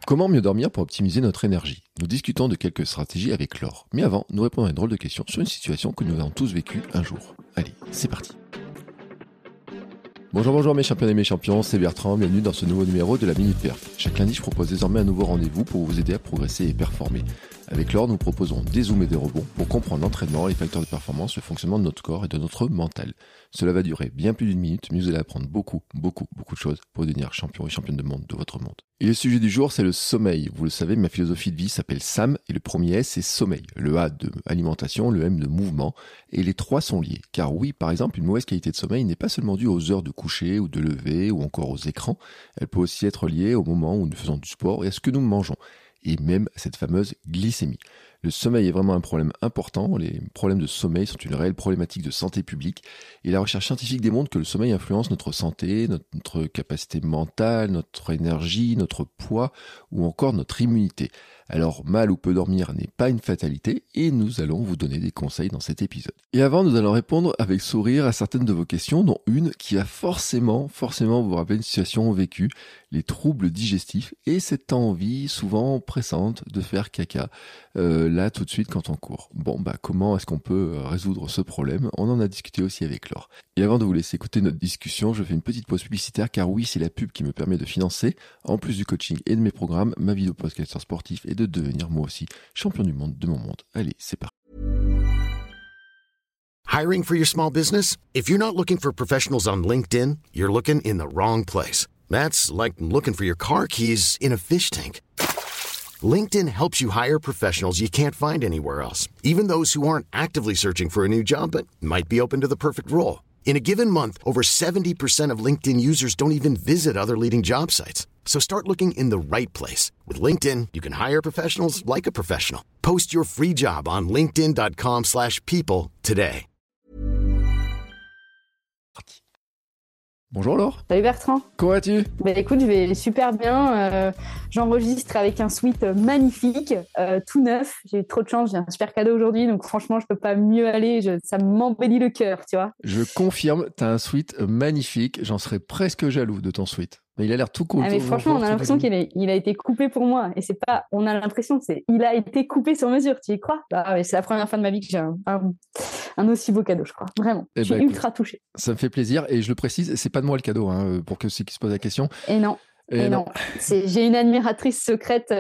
Comment mieux dormir pour optimiser notre énergie? Nous discutons de quelques stratégies avec Laure. Mais avant, nous répondons à une drôle de question sur une situation que nous avons tous vécue un jour. Allez, c'est parti. Bonjour mes champions et mes champions, c'est Bertrand, bienvenue dans ce nouveau numéro de la Minute Perf. Chaque lundi, je propose désormais un nouveau rendez-vous pour vous aider à progresser et performer. Avec Laure, nous proposons des zooms et des rebonds pour comprendre l'entraînement, les facteurs de performance, le fonctionnement de notre corps et de notre mental. Cela va durer bien plus d'une minute, mais vous allez apprendre beaucoup de choses pour devenir champion et championne de monde de votre monde. Et le sujet du jour, c'est le sommeil. Vous le savez, ma philosophie de vie s'appelle SAM et le premier S, c'est sommeil. Le A de alimentation, le M de mouvement et les trois sont liés. Car oui, par exemple, une mauvaise qualité de sommeil n'est pas seulement due aux heures de coucher ou de lever ou encore aux écrans. Elle peut aussi être liée au moment où nous faisons du sport et à ce que nous mangeons. Et même à cette fameuse glycémie. Le sommeil est vraiment un problème important. Les problèmes de sommeil sont une réelle problématique de santé publique. Et la recherche scientifique démontre que le sommeil influence notre santé, notre capacité mentale, notre énergie, notre poids ou encore notre immunité. Alors, mal ou peu dormir n'est pas une fatalité et nous allons vous donner des conseils dans cet épisode. Et avant, nous allons répondre avec sourire à certaines de vos questions, dont une qui a forcément vous rappeler une situation vécue, les troubles digestifs et cette envie souvent pressante de faire caca là tout de suite quand on court. Bon, comment est-ce qu'on peut résoudre ce problème? On en a discuté aussi avec Laure. Et avant de vous laisser écouter notre discussion, je fais une petite pause publicitaire car oui, c'est la pub qui me permet de financer, en plus du coaching et de mes programmes, ma vie de podcasteur sportif et de devenir moi aussi champion du monde de mon monde. Allez, c'est parti. Hiring for your small business? If you're not looking for professionals on LinkedIn, you're looking in the wrong place. That's like looking for your car keys in a fish tank. LinkedIn helps you hire professionals you can't find anywhere else, even those who aren't actively searching for a new job but might be open to the perfect role. In a given month, over 70% of LinkedIn users don't even visit other leading job sites. So start looking in the right place. With LinkedIn, you can hire professionals like a professional. Post your free job on linkedin.com/people today. Bonjour Laure. Salut Bertrand. Comment vas-tu? Écoute, je vais super bien. J'enregistre avec un sweat magnifique, tout neuf. J'ai eu trop de chance, j'ai un super cadeau aujourd'hui, donc franchement, je peux pas mieux aller. Ça m'embellit le cœur, tu vois. Je confirme, tu as un sweat magnifique. J'en serais presque jaloux de ton sweat. Mais il a l'air tout cool. Mais franchement, on a l'impression qu'il a été coupé pour moi. Et c'est pas, on a l'impression que il a été coupé sur mesure. Tu y crois? C'est la première fois de ma vie que j'ai un aussi beau cadeau, je crois. Vraiment. Je suis ultra touchée. Ça me fait plaisir. Et je le précise, c'est pas de moi le cadeau, pour ceux qui se posent la question. Et non. J'ai une admiratrice secrète.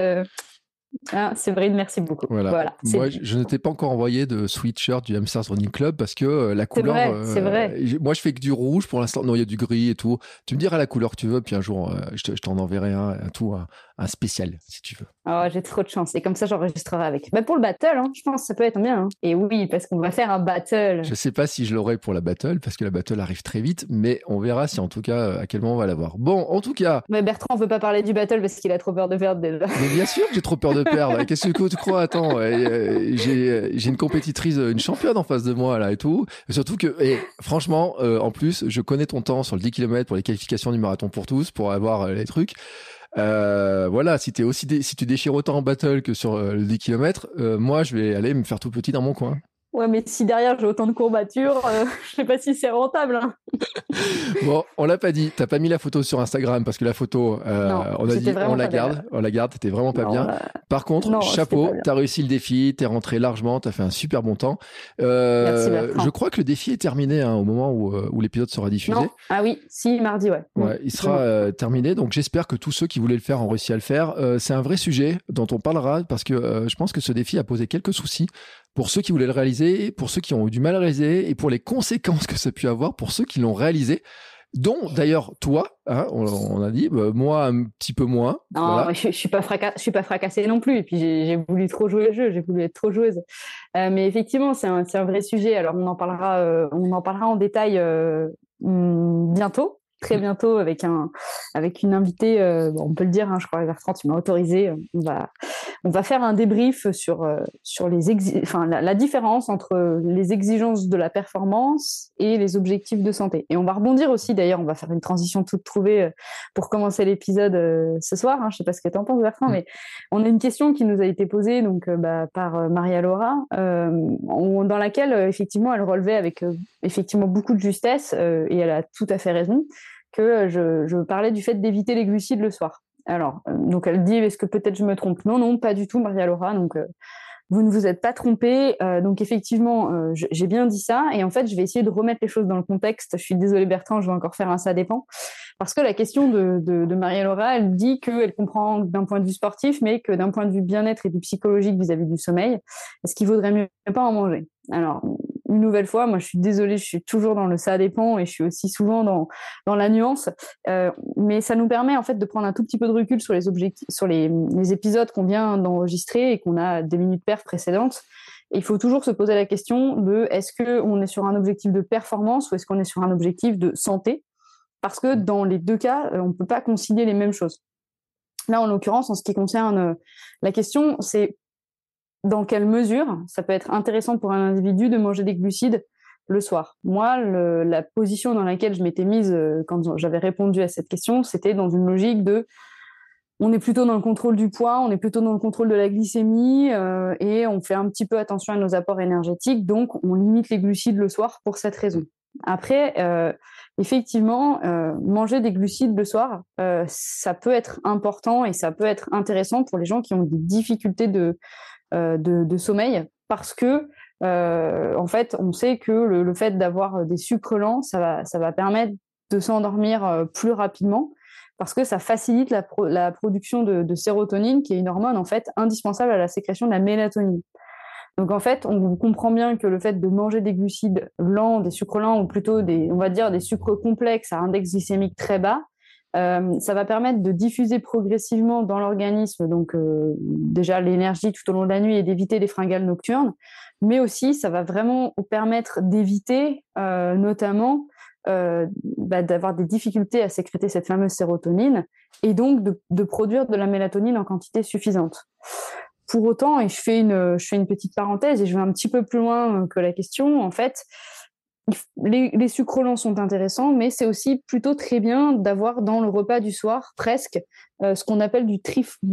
C'est vrai, merci beaucoup. Voilà, moi, je ne t'ai pas encore envoyé de sweatshirt du Hamsters Running Club parce que la couleur. C'est vrai. Moi, je fais que du rouge pour l'instant. Non, il y a du gris et tout. Tu me diras la couleur que tu veux, puis un jour, je t'en enverrai un spécial si tu veux. Oh, j'ai trop de chance. Et comme ça, j'enregistrerai avec. Pour le battle, je pense que ça peut être bien. Et oui, parce qu'on va faire un battle. Je sais pas si je l'aurai pour la battle, parce que la battle arrive très vite, mais on verra si en tout cas, à quel moment on va l'avoir. Bon, en tout cas. Mais Bertrand, on veut pas parler du battle parce qu'il a trop peur de perdre déjà. Mais bien sûr que j'ai trop peur de perdre. Qu'est-ce que tu crois? Attends, j'ai une compétitrice, une championne en face de moi, là, et tout. Et surtout que, franchement, en plus, je connais ton temps sur le 10 km pour les qualifications du marathon pour tous, pour avoir les trucs. Voilà, si tu déchires autant en battle que sur le 10 km, moi je vais aller me faire tout petit dans mon coin. Ouais, mais si derrière j'ai autant de courbatures, je sais pas si c'est rentable. Bon, on l'a pas dit. T'as pas mis la photo sur Instagram parce que la photo, on a dit on la garde. T'étais vraiment pas bien. Par contre, chapeau, t'as réussi le défi, t'es rentré largement, t'as fait un super bon temps. Merci Bertrand. Je crois que le défi est terminé au moment où l'épisode sera diffusé. Non. Ah oui, si mardi, ouais. Ouais, il sera terminé. Donc j'espère que tous ceux qui voulaient le faire ont réussi à le faire. C'est un vrai sujet dont on parlera parce que je pense que ce défi a posé quelques soucis pour ceux qui voulaient le réaliser, pour ceux qui ont eu du mal à le réaliser et pour les conséquences que ça a pu avoir pour ceux qui l'ont réalisé, dont d'ailleurs toi, on a dit, moi un petit peu moins. Non, voilà. je suis pas fracassée non plus. Et puis j'ai voulu trop jouer le jeu, j'ai voulu être trop joueuse. Mais effectivement, c'est un vrai sujet. Alors on en parlera en détail bientôt. Très bientôt avec une invitée, on peut le dire, je crois, Bertrand, tu m'as autorisé. On va faire un débrief sur la différence entre les exigences de la performance et les objectifs de santé. Et on va rebondir aussi, d'ailleurs, on va faire une transition toute trouvée pour commencer l'épisode ce soir. Je sais pas ce que tu en penses, Bertrand, mais on a une question qui nous a été posée par Maria Laura, dans laquelle effectivement elle relevait avec effectivement beaucoup de justesse et elle a tout à fait raison que je parlais du fait d'éviter les glucides le soir. Alors, donc elle dit, est-ce que peut-être je me trompe? Non, non, pas du tout, Maria-Laura. Donc, vous ne vous êtes pas trompée. Donc, effectivement, j'ai bien dit ça. Et en fait, je vais essayer de remettre les choses dans le contexte. Je suis désolée, Bertrand, je vais encore faire un ça dépend. Parce que la question de Maria-Laura, elle dit qu'elle comprend d'un point de vue sportif, mais que d'un point de vue bien-être et du psychologique vis-à-vis du sommeil, est-ce qu'il vaudrait mieux pas en manger? Alors, une nouvelle fois, moi, je suis désolée, je suis toujours dans le ça dépend et je suis aussi souvent dans la nuance. Mais ça nous permet, en fait, de prendre un tout petit peu de recul sur les objectifs, sur les épisodes qu'on vient d'enregistrer et qu'on a des minutes perf précédentes. Et il faut toujours se poser la question de est-ce qu'on est sur un objectif de performance ou est-ce qu'on est sur un objectif de santé? Parce que dans les deux cas, on ne peut pas concilier les mêmes choses. Là, en l'occurrence, en ce qui concerne la question, c'est dans quelle mesure ça peut être intéressant pour un individu de manger des glucides le soir. Moi, la position dans laquelle je m'étais mise quand j'avais répondu à cette question, c'était dans une logique de on est plutôt dans le contrôle du poids, on est plutôt dans le contrôle de la glycémie et on fait un petit peu attention à nos apports énergétiques, donc on limite les glucides le soir pour cette raison. Après, effectivement, manger des glucides le soir, ça peut être important et ça peut être intéressant pour les gens qui ont des difficultés de sommeil parce que, en fait, on sait que le fait d'avoir des sucres lents, ça va permettre de s'endormir plus rapidement parce que ça facilite la production de sérotonine, qui est une hormone, en fait, indispensable à la sécrétion de la mélatonine. Donc en fait, on comprend bien que le fait de manger des glucides lents, des sucres lents, ou plutôt on va dire des sucres complexes à index glycémique très bas, ça va permettre de diffuser progressivement dans l'organisme donc déjà l'énergie tout au long de la nuit et d'éviter les fringales nocturnes, mais aussi ça va vraiment permettre d'éviter notamment d'avoir des difficultés à sécréter cette fameuse sérotonine et donc de produire de la mélatonine en quantité suffisante. Pour autant, et je fais une petite parenthèse et je vais un petit peu plus loin que la question, en fait, les sucres lents sont intéressants, mais c'est aussi plutôt très bien d'avoir dans le repas du soir, presque, ce qu'on appelle du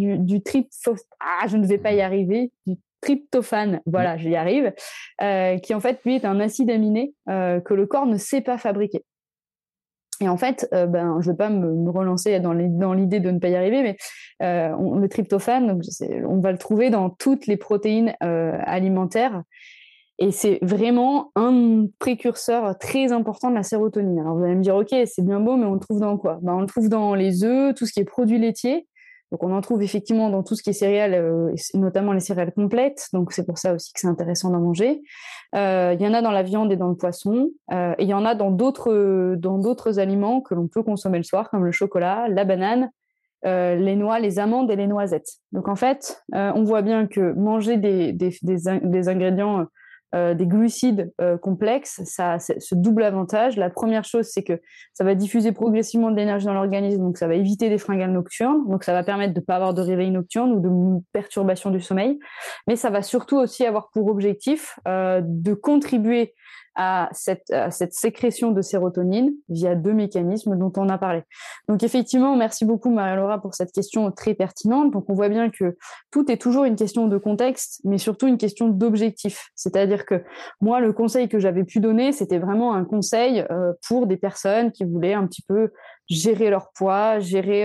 je ne vais pas y arriver, du tryptophane, voilà, j'y arrive, qui en fait, lui, est un acide aminé que le corps ne sait pas fabriquer. Et en fait, je ne vais pas me relancer dans l'idée de ne pas y arriver, mais le tryptophane, donc, on va le trouver dans toutes les protéines alimentaires. Et c'est vraiment un précurseur très important de la sérotonine. Alors vous allez me dire, ok, c'est bien beau, mais on le trouve dans quoi? On le trouve dans les œufs, tout ce qui est produits laitiers. Donc on en trouve effectivement dans tout ce qui est céréales, notamment les céréales complètes. Donc c'est pour ça aussi que c'est intéressant d'en manger. Il y en a dans la viande et dans le poisson. Et il y en a dans d'autres aliments que l'on peut consommer le soir, comme le chocolat, la banane, les noix, les amandes et les noisettes. Donc en fait, on voit bien que manger des ingrédients des glucides complexes, ça a ce double avantage. La première chose, c'est que ça va diffuser progressivement de l'énergie dans l'organisme, donc ça va éviter des fringales nocturnes, donc ça va permettre de ne pas avoir de réveil nocturne ou de perturbation du sommeil, mais ça va surtout aussi avoir pour objectif de contribuer à cette sécrétion de sérotonine via deux mécanismes dont on a parlé. Donc effectivement, merci beaucoup Maria-Laura pour cette question très pertinente. Donc on voit bien que tout est toujours une question de contexte, mais surtout une question d'objectif. C'est-à-dire que moi, le conseil que j'avais pu donner, c'était vraiment un conseil pour des personnes qui voulaient un petit peu gérer leur poids, gérer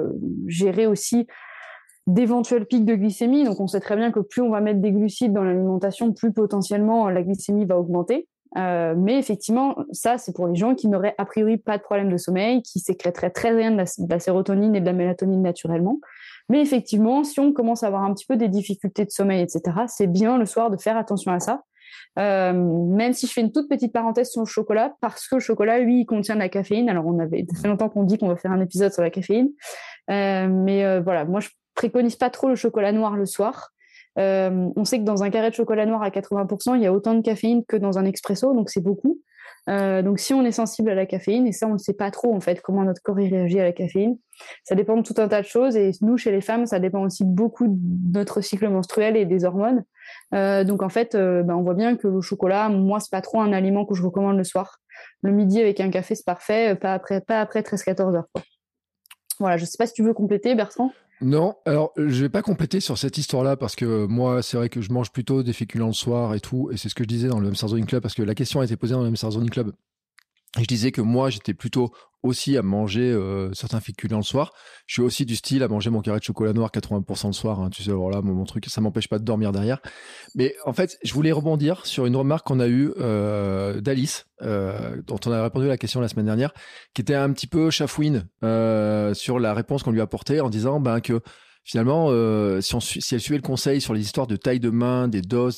aussi d'éventuels pics de glycémie. Donc on sait très bien que plus on va mettre des glucides dans l'alimentation, plus potentiellement la glycémie va augmenter. Mais effectivement, ça, c'est pour les gens qui n'auraient a priori pas de problème de sommeil, qui sécréteraient très bien de la sérotonine et de la mélatonine naturellement. Mais effectivement, si on commence à avoir un petit peu des difficultés de sommeil, etc., c'est bien le soir de faire attention à ça. Même si je fais une toute petite parenthèse sur le chocolat, parce que le chocolat, lui, il contient de la caféine. Alors, ça fait longtemps qu'on dit qu'on va faire un épisode sur la caféine. Mais voilà, moi, je préconise pas trop le chocolat noir le soir. On sait que dans un carré de chocolat noir à 80%, il y a autant de caféine que dans un expresso, donc c'est beaucoup. Donc si on est sensible à la caféine, et ça on ne sait pas trop en fait comment notre corps y réagit à la caféine, ça dépend de tout un tas de choses, et nous chez les femmes ça dépend aussi beaucoup de notre cycle menstruel et des hormones. Donc en fait on voit bien que le chocolat, moi c'est pas trop un aliment que je recommande le soir. Le midi avec un café c'est parfait, pas après 13-14 heures quoi. Voilà, je sais pas si tu veux compléter Bertrand. Non, alors je vais pas compléter sur cette histoire-là parce que moi, c'est vrai que je mange plutôt des féculents le soir et tout, et c'est ce que je disais dans le Hamster Zoning Club parce que la question a été posée dans le Hamster Zoning Club Je disais que moi, j'étais plutôt aussi à manger certains féculents le soir. Je suis aussi du style à manger mon carré de chocolat noir 80% le soir. Hein, tu sais, alors là, mon truc, ça m'empêche pas de dormir derrière. Mais en fait, je voulais rebondir sur une remarque qu'on a eue d'Alice, dont on a répondu à la question la semaine dernière, qui était un petit peu chafouine sur la réponse qu'on lui a apportée en disant que finalement, si elle suivait le conseil sur les histoires de taille de main, des doses,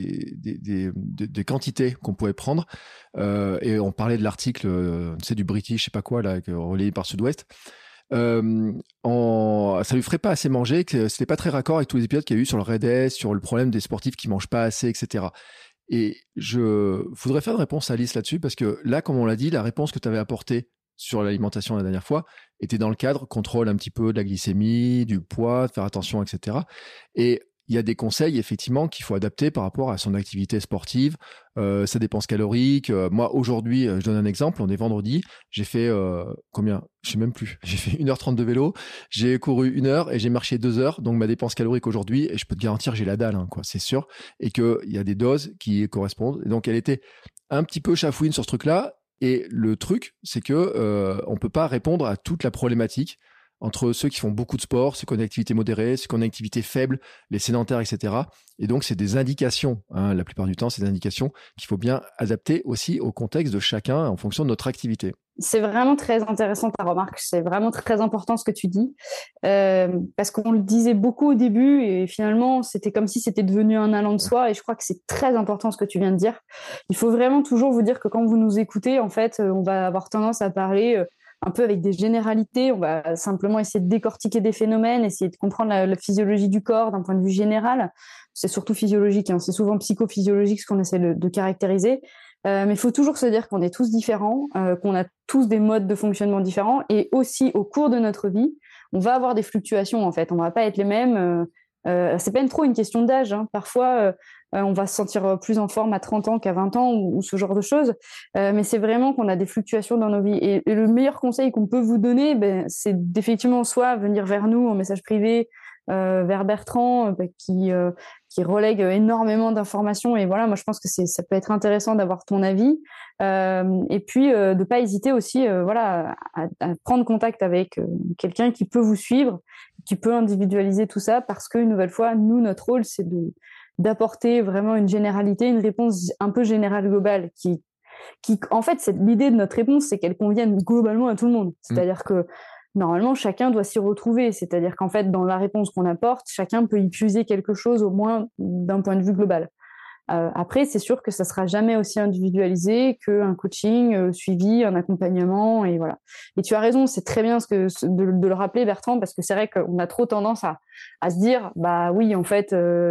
des quantités qu'on pouvait prendre, et on parlait de l'article, du British, je sais pas quoi, là, relayé par Sud-Ouest, ça lui ferait pas assez manger, que c'était pas très raccord avec tous les épisodes qu'il y a eu sur le Red sur le problème des sportifs qui mangent pas assez, etc. Et je voudrais faire une réponse à Alice là-dessus, parce que là, comme on l'a dit, la réponse que tu avais apportée sur l'alimentation la dernière fois était dans le cadre contrôle un petit peu de la glycémie, du poids, de faire attention, etc. Et il y a des conseils effectivement qu'il faut adapter par rapport à son activité sportive, sa dépense calorique. Moi aujourd'hui, je donne un exemple, on est vendredi, j'ai fait combien ? Je sais même plus. J'ai fait 1h30 de vélo, j'ai couru 1 heure et j'ai marché 2 heures. Donc ma dépense calorique aujourd'hui, et je peux te garantir j'ai la dalle, hein, quoi, c'est sûr, et qu'il y a des doses qui correspondent. Et donc elle était un petit peu chafouine sur ce truc-là. Et le truc, c'est que on peut pas répondre à toute la problématique entre ceux qui font beaucoup de sport, ceux qui ont une activité modérée, ceux qui ont une activité faible, les sédentaires, etc. Et donc, c'est des indications. Hein, la plupart du temps, c'est des indications qu'il faut bien adapter aussi au contexte de chacun en fonction de notre activité. C'est vraiment très intéressant ta remarque, c'est vraiment très important ce que tu dis, parce qu'on le disait beaucoup au début et finalement c'était comme si c'était devenu un allant de soi, et je crois que c'est très important ce que tu viens de dire. Il faut vraiment toujours vous dire que quand vous nous écoutez, en fait, on va avoir tendance à parler un peu avec des généralités, on va simplement essayer de décortiquer des phénomènes, essayer de comprendre la physiologie du corps d'un point de vue général. C'est surtout physiologique, hein, c'est souvent psychophysiologique ce qu'on essaie de caractériser. Mais il faut toujours se dire qu'on est tous différents, qu'on a tous des modes de fonctionnement différents, et aussi au cours de notre vie, on va avoir des fluctuations en fait. On va pas être les mêmes. C'est pas trop une question d'âge. Hein. Parfois, on va se sentir plus en forme à 30 ans qu'à 20 ans ou ce genre de choses. Mais c'est vraiment qu'on a des fluctuations dans nos vies. Et le meilleur conseil qu'on peut vous donner, c'est d'effectivement soit venir vers nous en message privé, vers Bertrand, qui relègue énormément d'informations. Et voilà, moi, je pense que ça peut être intéressant d'avoir ton avis. Et puis, de pas hésiter aussi à prendre contact avec quelqu'un qui peut vous suivre, qui peut individualiser tout ça, parce qu'une nouvelle fois, nous, notre rôle, c'est d'apporter vraiment une généralité, une réponse un peu générale, globale, qui en fait, l'idée de notre réponse, c'est qu'elle convienne globalement à tout le monde. C'est-à-dire que normalement, chacun doit s'y retrouver. C'est-à-dire qu'en fait, dans la réponse qu'on apporte, chacun peut y puiser quelque chose, au moins d'un point de vue global. Après, c'est sûr que ça sera jamais aussi individualisé qu'un coaching suivi, un accompagnement, et voilà. Et tu as raison, c'est très bien de le rappeler, Bertrand, parce que c'est vrai qu'on a trop tendance à se dire, bah oui, en fait,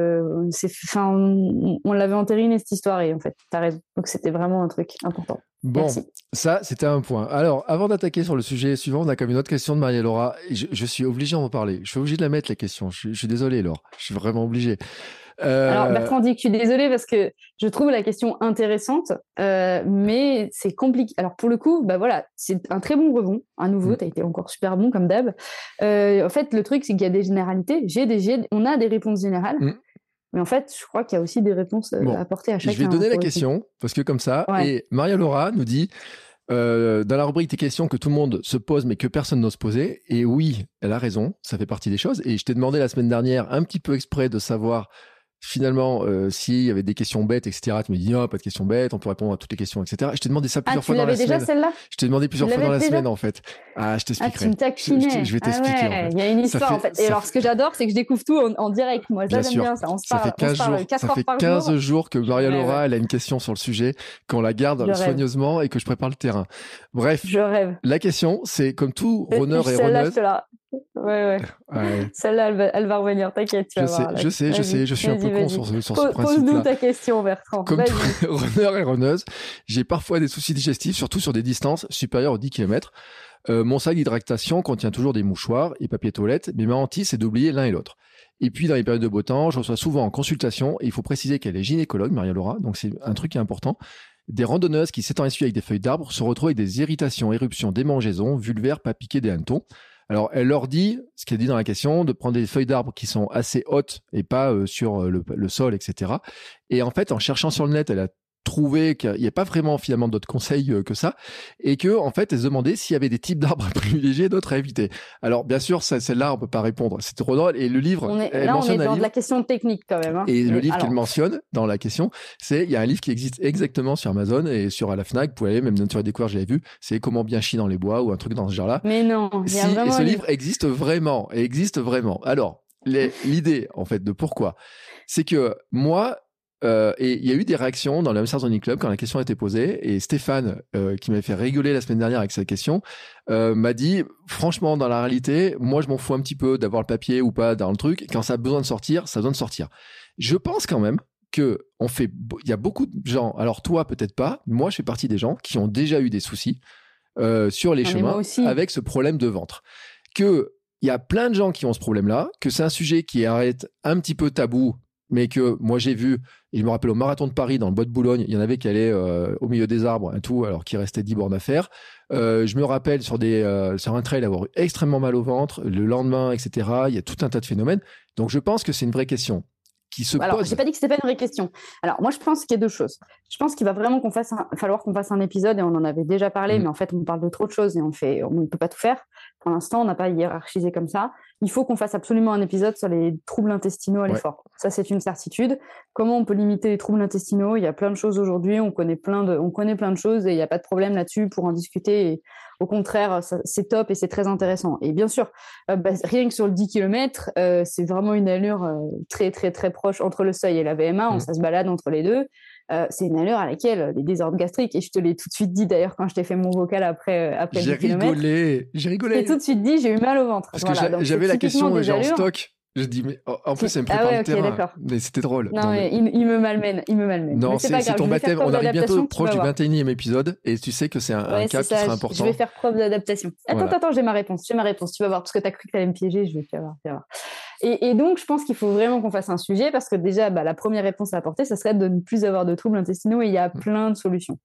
on l'avait entériné cette histoire, et en fait, tu as raison. Donc c'était vraiment un truc important. Bon, merci. Ça, c'était un point. Alors, avant d'attaquer sur le sujet suivant, on a comme une autre question de Maria-Laura. Je suis obligé d'en parler. Je suis obligé de la mettre, la question. Je suis désolé, Laure. Je suis vraiment obligé. Alors, Bertrand dit que je suis désolée parce que je trouve la question intéressante, mais c'est compliqué. Alors, pour le coup, voilà, c'est un très bon rebond. À nouveau, tu as été encore super bon, comme d'hab. En fait, le truc, c'est qu'il y a des généralités. On a des réponses générales. Mais en fait, je crois qu'il y a aussi des réponses à apporter à chacun. Je vais donner la question, parce que comme ça, ouais. Et Maria-Laura nous dit, dans la rubrique des questions que tout le monde se pose, mais que personne n'ose poser, et oui, elle a raison, ça fait partie des choses. Et je t'ai demandé la semaine dernière, un petit peu exprès, de savoir finalement s'il y avait des questions bêtes, etc. Tu me dis, pas de questions bêtes, on peut répondre à toutes les questions, etc. Je t'ai demandé ça plusieurs fois dans la semaine. Tu l'avais déjà celle-là ? Je t'ai demandé plusieurs fois dans la semaine, en fait. Je t'expliquerai. Tu me taquinais. Je vais t'expliquer. Ouais. En fait. Il y a une histoire, en fait. Et alors, ce que j'adore, c'est que je découvre tout en direct. Moi, ça, j'aime bien ça. Ça fait 15 jours que Maria-Laura, elle a une question sur le sujet, qu'on la garde soigneusement et que je prépare le terrain. Bref. Je rêve. La question, c'est comme tout runner et runneuse. Ouais. Celle-là, elle va revenir, t'inquiète. Je sais, je suis un peu con sur ce principe-là. Pose-nous ta question, Bertrand. Comme tout runner et runneuse, j'ai parfois des soucis digestifs, surtout sur des distances supérieures aux 10 km. Mon sac d'hydratation contient toujours des mouchoirs et papier toilette, mais ma hantise, c'est d'oublier l'un et l'autre. Et puis, dans les périodes de beau temps, je reçois souvent en consultation, et il faut préciser qu'elle est gynécologue, Maria-Laura, donc c'est un truc qui est important. Des randonneuses qui, s'étant essuyées avec des feuilles d'arbre, se retrouvent avec des irritations, éruptions, démangeaisons, vulvaires, pas piquées des hannetons. Alors, elle leur dit, ce qu'elle dit dans la question, de prendre des feuilles d'arbre qui sont assez hautes et pas sur le sol, etc. Et en fait, en cherchant sur le net, elle a trouvé qu'il n'y a pas vraiment finalement d'autres conseils que ça, et que en fait, elle se demandait s'il y avait des types d'arbres à privilégier, d'autres à éviter. Alors bien sûr, celle-là, on peut pas répondre. C'est trop drôle. Et le livre, on est dans de la question technique quand même. Hein. Et le livre qu'elle mentionne dans la question, il y a un livre qui existe exactement sur Amazon et sur la Fnac. Vous pouvez aller, même Nature et Découverte, je l'avais vu. C'est Comment bien chier dans les bois ou un truc dans ce genre-là. Mais non, il y a vraiment. Et ce livre existe vraiment. Alors, l'idée en fait de pourquoi, c'est que moi. Et il y a eu des réactions dans le Hamster Zoning Club quand la question a été posée, et Stéphane, qui m'avait fait rigoler la semaine dernière avec cette question, m'a dit, franchement, dans la réalité, moi je m'en fous un petit peu d'avoir le papier ou pas dans le truc. Quand ça a besoin de sortir, ça a besoin de sortir. Je pense quand même que il y a beaucoup de gens, alors toi peut-être pas, moi je fais partie des gens qui ont déjà eu des soucis sur les chemins avec ce problème de ventre. Que il y a plein de gens qui ont ce problème-là, que c'est un sujet qui arrête un petit peu tabou, mais que moi j'ai vu, et je me rappelle au marathon de Paris dans le bois de Boulogne, il y en avait qui allaient au milieu des arbres et tout, alors qu'il restait 10 bornes à faire. Je me rappelle sur un trail avoir eu extrêmement mal au ventre le lendemain, etc. Il y a tout un tas de phénomènes. Donc je pense que c'est une vraie question qui se pose. J'ai pas dit que c'était pas une vraie question. Alors moi je pense qu'il y a deux choses. Je pense qu'il va vraiment falloir qu'on fasse un épisode, et on en avait déjà parlé, mais en fait on parle de trop de choses et on ne peut pas tout faire. Pour l'instant, on n'a pas hiérarchisé comme ça. Il faut qu'on fasse absolument un épisode sur les troubles intestinaux à l'effort. Ça, c'est une certitude. Comment on peut limiter les troubles intestinaux ? Il y a plein de choses aujourd'hui. On connaît plein de choses et il n'y a pas de problème là-dessus pour en discuter. Et au contraire, c'est top et c'est très intéressant. Et bien sûr, rien que sur le 10 km, c'est vraiment une allure très, très, très proche entre le seuil et la VMA. Ça se balade entre les deux. C'est une allure à laquelle les désordres gastriques, et je te l'ai tout de suite dit d'ailleurs quand je t'ai fait mon vocal après 10 km. J'ai rigolé. Et tout de suite dit, j'ai eu mal au ventre. Parce que j'avais la question genre stock. Je dis, mais en plus, ça me prépare le terrain. D'accord. Mais c'était drôle. Non, mais il me malmène. Non, c'est ton baptême. On arrive bientôt proche du 21e épisode, et tu sais que c'est un cas qui sera important. Je vais faire preuve d'adaptation. Attends, j'ai ma réponse. Tu vas voir, parce que tu as cru que tu allais me piéger, je vais te voir. Et donc, je pense qu'il faut vraiment qu'on fasse un sujet, parce que déjà, la première réponse à apporter, ça serait de ne plus avoir de troubles intestinaux, et il y a plein de solutions.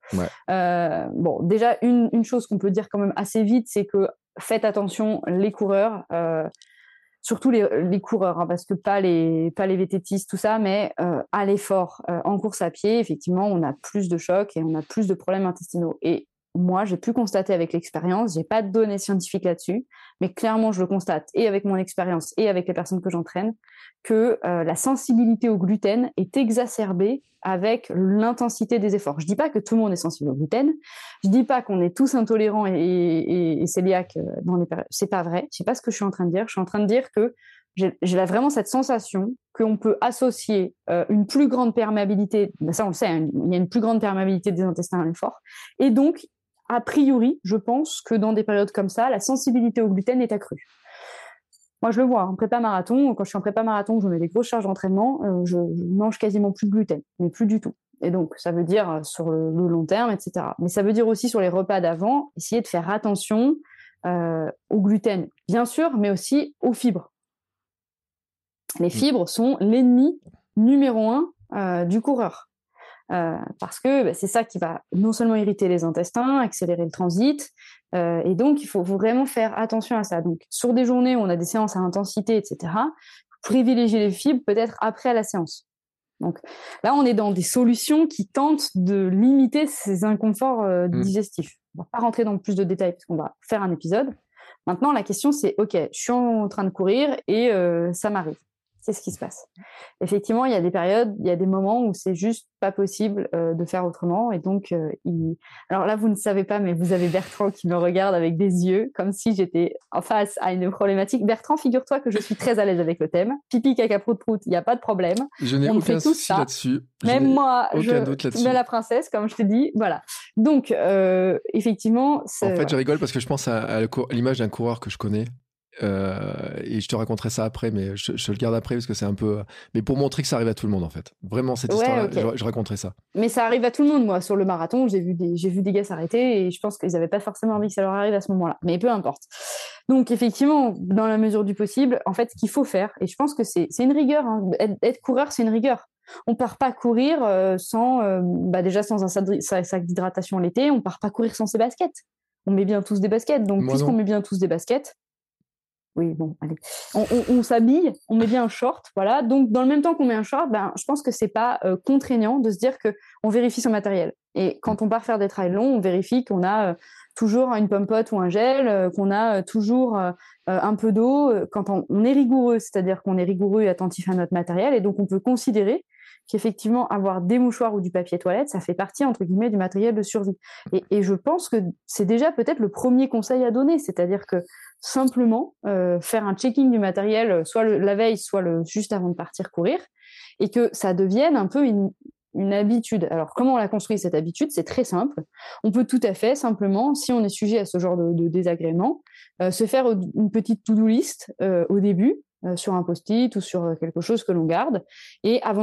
Bon, déjà, une chose qu'on peut dire quand même assez vite, c'est que faites attention, les coureurs, surtout les coureurs, parce que pas les vététistes, tout ça, mais à l'effort, en course à pied, effectivement, on a plus de chocs et on a plus de problèmes intestinaux. Et moi, j'ai pu constater avec l'expérience, j'ai pas de données scientifiques là-dessus, mais clairement, je le constate, et avec mon expérience et avec les personnes que j'entraîne, que la sensibilité au gluten est exacerbée avec l'intensité des efforts. Je dis pas que tout le monde est sensible au gluten, je dis pas qu'on est tous intolérants et cœliaques dans les périodes. C'est pas vrai, c'est pas ce que je suis en train de dire. Je suis en train de dire que j'ai vraiment cette sensation qu'on peut associer une plus grande perméabilité, ça on le sait, hein, il y a une plus grande perméabilité des intestins à l'effort, et donc a priori, je pense que dans des périodes comme ça, la sensibilité au gluten est accrue. Moi, je le vois, en prépa marathon, quand je suis en prépa marathon, je mets des grosses charges d'entraînement, je mange quasiment plus de gluten, mais plus du tout. Et donc, ça veut dire sur le long terme, etc. Mais ça veut dire aussi sur les repas d'avant, essayer de faire attention au gluten, bien sûr, mais aussi aux fibres. Les fibres sont l'ennemi numéro 1 du coureur. Parce que c'est ça qui va non seulement irriter les intestins, accélérer le transit, et donc il faut vraiment faire attention à ça. Donc sur des journées où on a des séances à intensité, etc., privilégier les fibres peut-être après la séance. Donc là, on est dans des solutions qui tentent de limiter ces inconforts digestifs. On va pas rentrer dans plus de détails parce qu'on va faire un épisode. Maintenant, la question c'est, ok, je suis en train de courir et ça m'arrive. C'est ce qui se passe. Effectivement, il y a des périodes, il y a des moments où c'est juste pas possible de faire autrement. Et donc, alors là, vous ne savez pas, mais vous avez Bertrand qui me regarde avec des yeux, comme si j'étais en face à une problématique. Bertrand, figure-toi que je suis très à l'aise avec le thème. Pipi, caca, prout, il n'y a pas de problème. Je n'ai aucun souci là-dessus. Même moi, je mets la princesse, comme je te dis. Voilà. Donc, effectivement... En fait, je rigole parce que je pense à l'image d'un coureur que je connais. Et je te raconterai ça après, mais je le garde après parce que c'est un peu. Mais pour montrer que ça arrive à tout le monde en fait. Vraiment cette histoire-là, okay. je raconterai ça. Mais ça arrive à tout le monde, moi. Sur le marathon, j'ai vu des gars s'arrêter et je pense qu'ils n'avaient pas forcément envie que ça leur arrive à ce moment-là. Mais peu importe. Donc effectivement, dans la mesure du possible, en fait, ce qu'il faut faire, et je pense que c'est une rigueur. Hein. Être coureur, c'est une rigueur. On part pas courir déjà sans un sac d'hydratation l'été. On part pas courir sans ses baskets. On met bien tous des baskets. Donc puisqu'on met bien tous des baskets. oui, bon, allez. On s'habille, on met bien un short, voilà. Donc, dans le même temps qu'on met un short, je pense que c'est pas contraignant de se dire qu'on vérifie son matériel. Et quand on part faire des trails longs, on vérifie qu'on a toujours une pomme-pote ou un gel, qu'on a toujours un peu d'eau. Quand on est rigoureux, c'est-à-dire qu'on est rigoureux et attentif à notre matériel, et donc on peut considérer qu'effectivement, avoir des mouchoirs ou du papier toilette, ça fait partie, entre guillemets, du matériel de survie. Et je pense que c'est déjà peut-être le premier conseil à donner, c'est-à-dire que simplement faire un checking du matériel, soit la veille, soit juste avant de partir courir, et que ça devienne un peu une habitude. Alors, comment on la construit, cette habitude? C'est très simple. On peut tout à fait, simplement, si on est sujet à ce genre de désagrément, se faire une petite to-do list au début, sur un post-it ou sur quelque chose que l'on garde. Et avant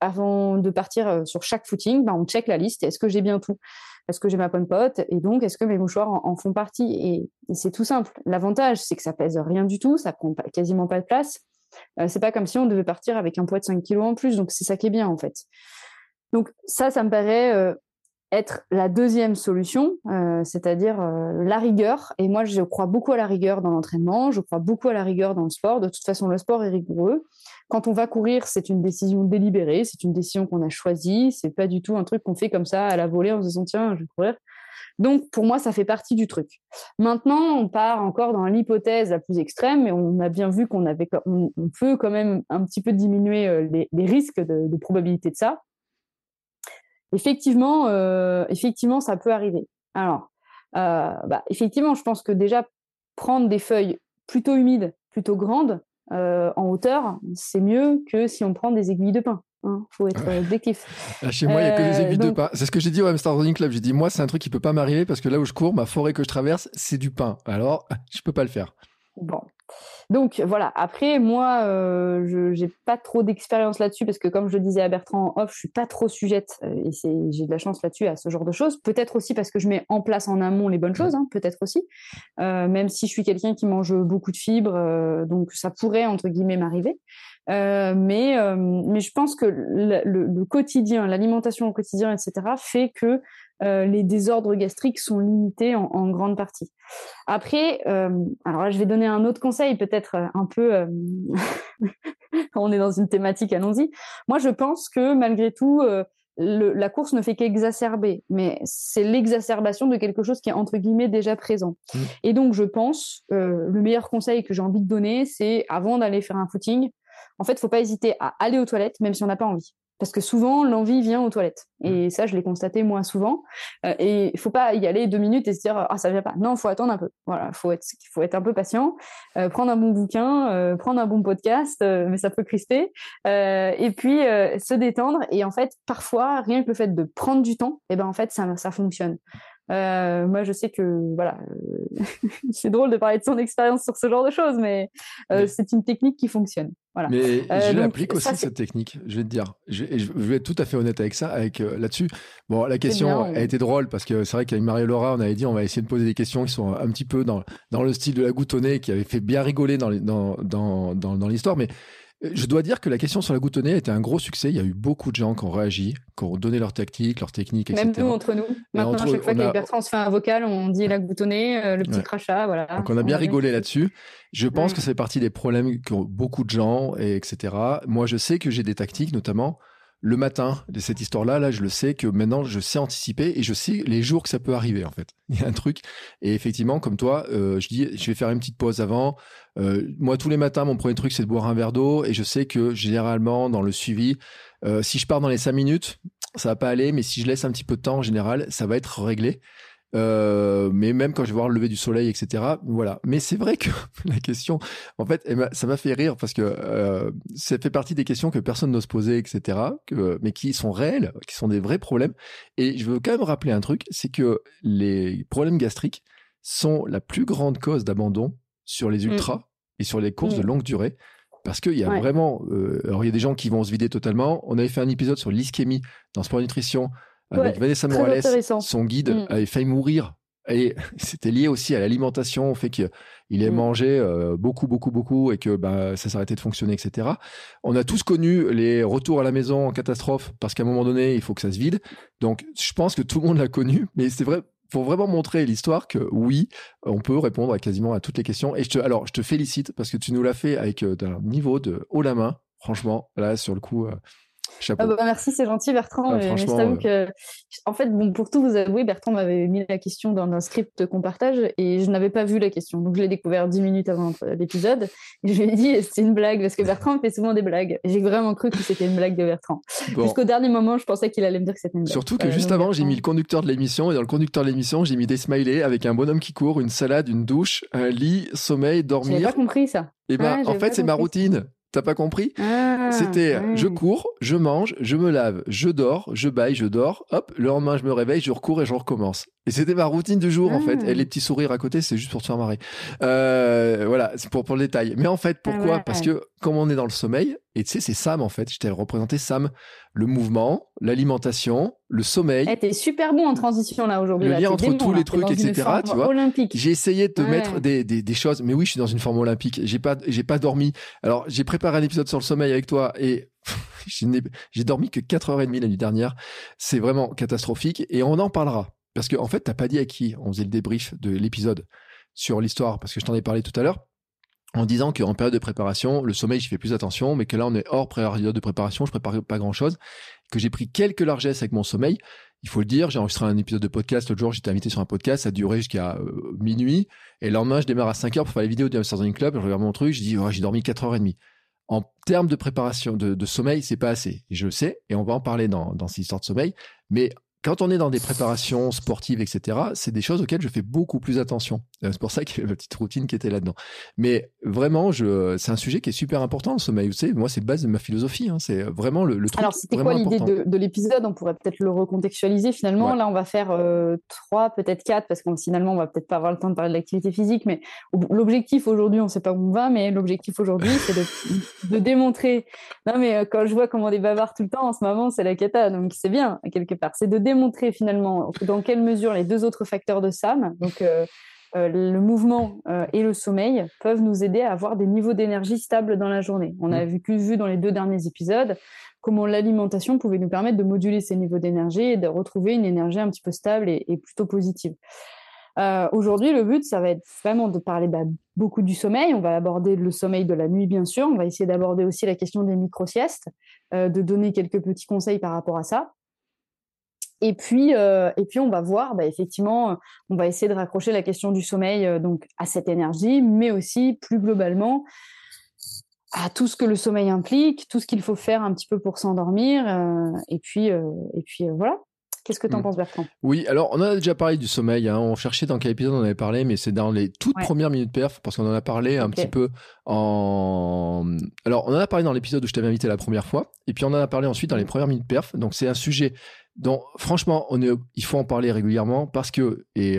de partir sur chaque footing, on check la liste. Est-ce que j'ai bien tout? Est-ce que j'ai ma bonne pote? Et donc, est-ce que mes mouchoirs en font partie? Et c'est tout simple. L'avantage, c'est que ça pèse rien du tout, ça prend quasiment pas de place. C'est pas comme si on devait partir avec un poids de 5 kilos en plus. Donc, c'est ça qui est bien, en fait. Donc, ça me paraît être la deuxième solution, c'est-à-dire la rigueur. Et moi, je crois beaucoup à la rigueur dans l'entraînement, je crois beaucoup à la rigueur dans le sport. De toute façon, le sport est rigoureux. Quand on va courir, c'est une décision délibérée, c'est une décision qu'on a choisie, c'est pas du tout un truc qu'on fait comme ça à la volée en se disant tiens, je vais courir. Donc, pour moi, ça fait partie du truc. Maintenant, on part encore dans l'hypothèse la plus extrême, mais on a bien vu on peut quand même un petit peu diminuer les risques de probabilité de ça. Effectivement, ça peut arriver. Alors, effectivement, je pense que déjà, prendre des feuilles plutôt humides, plutôt grandes, en hauteur, c'est mieux que si on prend des aiguilles de pin. Faut être objectif. Chez moi, il n'y a que des aiguilles de pin. C'est ce que j'ai dit au Hamster Running Club. J'ai dit, moi, c'est un truc qui ne peut pas m'arriver parce que là où je cours, ma forêt que je traverse, c'est du pin. Alors, je ne peux pas le faire. Bon. Donc voilà, après moi j'ai pas trop d'expérience là-dessus parce que comme je le disais à Bertrand en off, je suis pas trop sujette et j'ai de la chance là-dessus à ce genre de choses, peut-être aussi parce que je mets en place en amont les bonnes choses, peut-être aussi, même si je suis quelqu'un qui mange beaucoup de fibres, donc ça pourrait entre guillemets m'arriver, mais je pense que le quotidien, l'alimentation au quotidien, etc. fait que les désordres gastriques sont limités en grande partie. Après, alors là, je vais donner un autre conseil, peut-être un peu... on est dans une thématique, allons-y. Moi, je pense que malgré tout, la course ne fait qu'exacerber, mais c'est l'exacerbation de quelque chose qui est entre guillemets déjà présent. Et donc, je pense, le meilleur conseil que j'ai envie de donner, c'est avant d'aller faire un footing, en fait, il ne faut pas hésiter à aller aux toilettes, même si on n'a pas envie. Parce que souvent, l'envie vient aux toilettes. Et ça, je l'ai constaté moins souvent. Et il ne faut pas y aller 2 minutes et se dire « Ah, ça ne vient pas ». Non, il faut attendre un peu. Voilà, il faut être un peu patient, prendre un bon bouquin, prendre un bon podcast, mais ça peut crisper. Et puis, se détendre. Et en fait, parfois, rien que le fait de prendre du temps, en fait, ça fonctionne. Moi, je sais que, voilà, c'est drôle de parler de son expérience sur ce genre de choses, mais c'est une technique qui fonctionne. Voilà. Mais je l'applique aussi, cette technique, je vais te dire. Je vais être tout à fait honnête avec ça, là-dessus. Bon, la question a été drôle parce que c'est vrai qu'avec Marie-Laura, on avait dit on va essayer de poser des questions qui sont un petit peu dans le style de la goutonnée, qui avait fait bien rigoler dans l'histoire, mais je dois dire que la question sur la goutonnée était un gros succès. Il y a eu beaucoup de gens qui ont réagi, qui ont donné leur technique, etc. Même nous, entre nous. Maintenant, à chaque fois qu'avec Bertrand, on se fait un vocal, on dit la goutonnée, le petit crachat, voilà. Donc, on a bien rigolé là-dessus. Je pense que c'est partie des problèmes qu'ont beaucoup de gens, etc. Moi, je sais que j'ai des tactiques, notamment le matin de cette histoire-là. Là, je le sais que maintenant, je sais anticiper et je sais les jours que ça peut arriver, en fait. Il y a un truc. Et effectivement, comme toi, je dis, je vais faire une petite pause avant. Moi, tous les matins, mon premier truc, c'est de boire un verre d'eau. Et je sais que généralement, dans le suivi, si je pars dans les 5 minutes, ça va pas aller. Mais si je laisse un petit peu de temps, en général, ça va être réglé. Mais même quand je vais voir le lever du soleil, etc. Voilà. Mais c'est vrai que la question, en fait, ça m'a fait rire parce que ça fait partie des questions que personne n'ose poser, etc. Mais qui sont réelles, qui sont des vrais problèmes. Et je veux quand même rappeler un truc, c'est que les problèmes gastriques sont la plus grande cause d'abandon sur les ultras et sur les courses de longue durée. Parce qu'il y a vraiment... alors, il y a des gens qui vont se vider totalement. On avait fait un épisode sur l'ischémie dans Sport Nutrition avec Vanessa Morales. Son guide avait failli mourir. Et c'était lié aussi à l'alimentation, au fait qu'il ait mangé beaucoup et que ça s'arrêtait de fonctionner, etc. On a tous connu les retours à la maison en catastrophe parce qu'à un moment donné, il faut que ça se vide. Donc, je pense que tout le monde l'a connu. Mais c'est vrai, pour vraiment montrer l'histoire que oui, on peut répondre quasiment à toutes les questions. Et je te félicite parce que tu nous l'as fait avec un niveau de haut la main. Franchement, là, sur le coup, chapeau. Merci, c'est gentil, Bertrand. Mais je t'avoue que, en fait, pour tout vous avouer, Bertrand m'avait mis la question dans un script qu'on partage et je n'avais pas vu la question. Donc, je l'ai découvert 10 minutes avant l'épisode. Et je lui ai dit, c'est une blague parce que Bertrand me fait souvent des blagues. Et j'ai vraiment cru que c'était une blague de Bertrand. Bon. Jusqu'au dernier moment, je pensais qu'il allait me dire que c'était une blague. Surtout que juste avant, j'ai mis le conducteur de l'émission et dans le conducteur de l'émission, j'ai mis des smileys avec un bonhomme qui court, une salade, une douche, un lit, sommeil, dormir. J'avais pas compris ça. Et en fait, c'est ma routine. T'as pas compris? C'était je cours, je mange, je me lave, je dors, je baille, je dors, hop, le lendemain je me réveille, je recours et je recommence. Et c'était ma routine du jour en fait. Et les petits sourires à côté, c'est juste pour te faire marrer. Voilà, c'est pour le détail. Mais en fait, pourquoi? Parce que comme on est dans le sommeil, et tu sais, c'est Sam en fait, je t'ai représenté Sam, le mouvement, l'alimentation, le sommeil. T'es super bon en transition là aujourd'hui. Le lien entre tous les trucs, etc. Tu vois. Olympique. J'ai essayé de te mettre des choses, mais oui, je suis dans une forme olympique. J'ai pas dormi. Alors, j'ai préparé un épisode sur le sommeil avec toi et j'ai dormi que 4h30 la nuit dernière. C'est vraiment catastrophique et on en parlera. Parce que, en fait, t'as pas dit à qui on faisait le débrief de l'épisode sur l'histoire, parce que je t'en ai parlé tout à l'heure, en disant qu'en période de préparation, le sommeil, j'y fais plus attention, mais que là, on est hors période de préparation, je prépare pas grand chose, que j'ai pris quelques largesses avec mon sommeil. Il faut le dire, j'ai enregistré un épisode de podcast l'autre jour, j'étais invité sur un podcast, ça a duré jusqu'à minuit, et le lendemain, je démarre à 5h pour faire les vidéos du Hamster Running Club, je regarde mon truc, je dis, j'ai dormi 4h30. En termes de préparation, de sommeil, c'est pas assez. Et je le sais, et on va en parler dans cette histoire de sommeil, mais quand on est dans des préparations sportives, etc., c'est des choses auxquelles je fais beaucoup plus attention. C'est pour ça qu'il y avait ma petite routine qui était là-dedans. Mais vraiment, c'est un sujet qui est super important, le sommeil. Vous savez, moi, c'est base de ma philosophie. Hein. C'est vraiment le truc. Alors, c'était quoi l'idée de l'épisode? On pourrait peut-être le recontextualiser finalement. Ouais. Là, on va faire 3, peut-être 4, parce que finalement, on va peut-être pas avoir le temps de parler de l'activité physique. Mais l'objectif aujourd'hui, on sait pas où on va, mais l'objectif aujourd'hui, c'est de démontrer. Non, mais quand je vois comment on est bavard tout le temps, en ce moment, c'est la cata. Donc, c'est bien, quelque part. C'est de démontrer finalement dans quelle mesure les deux autres facteurs de SAM, donc le mouvement et le sommeil, peuvent nous aider à avoir des niveaux d'énergie stables dans la journée. On a vu dans les 2 derniers épisodes comment l'alimentation pouvait nous permettre de moduler ces niveaux d'énergie et de retrouver une énergie un petit peu stable et plutôt positive. Aujourd'hui, le but, ça va être vraiment de parler beaucoup du sommeil. On va aborder le sommeil de la nuit, bien sûr. On va essayer d'aborder aussi la question des micro-siestes, de donner quelques petits conseils par rapport à ça. Et puis on va voir, effectivement, on va essayer de raccrocher la question du sommeil donc à cette énergie, mais aussi plus globalement à tout ce que le sommeil implique, tout ce qu'il faut faire un petit peu pour s'endormir. Et puis voilà. Qu'est-ce que tu en penses, Bertrand? Oui, alors on a déjà parlé du sommeil. Hein. On cherchait dans quel épisode on avait parlé, mais c'est dans les toutes premières minutes perf, parce qu'on en a parlé un petit peu Alors, on en a parlé dans l'épisode où je t'avais invité la première fois, et puis on en a parlé ensuite dans les premières minutes perf. Donc, c'est un sujet dont, franchement, il faut en parler régulièrement parce que, et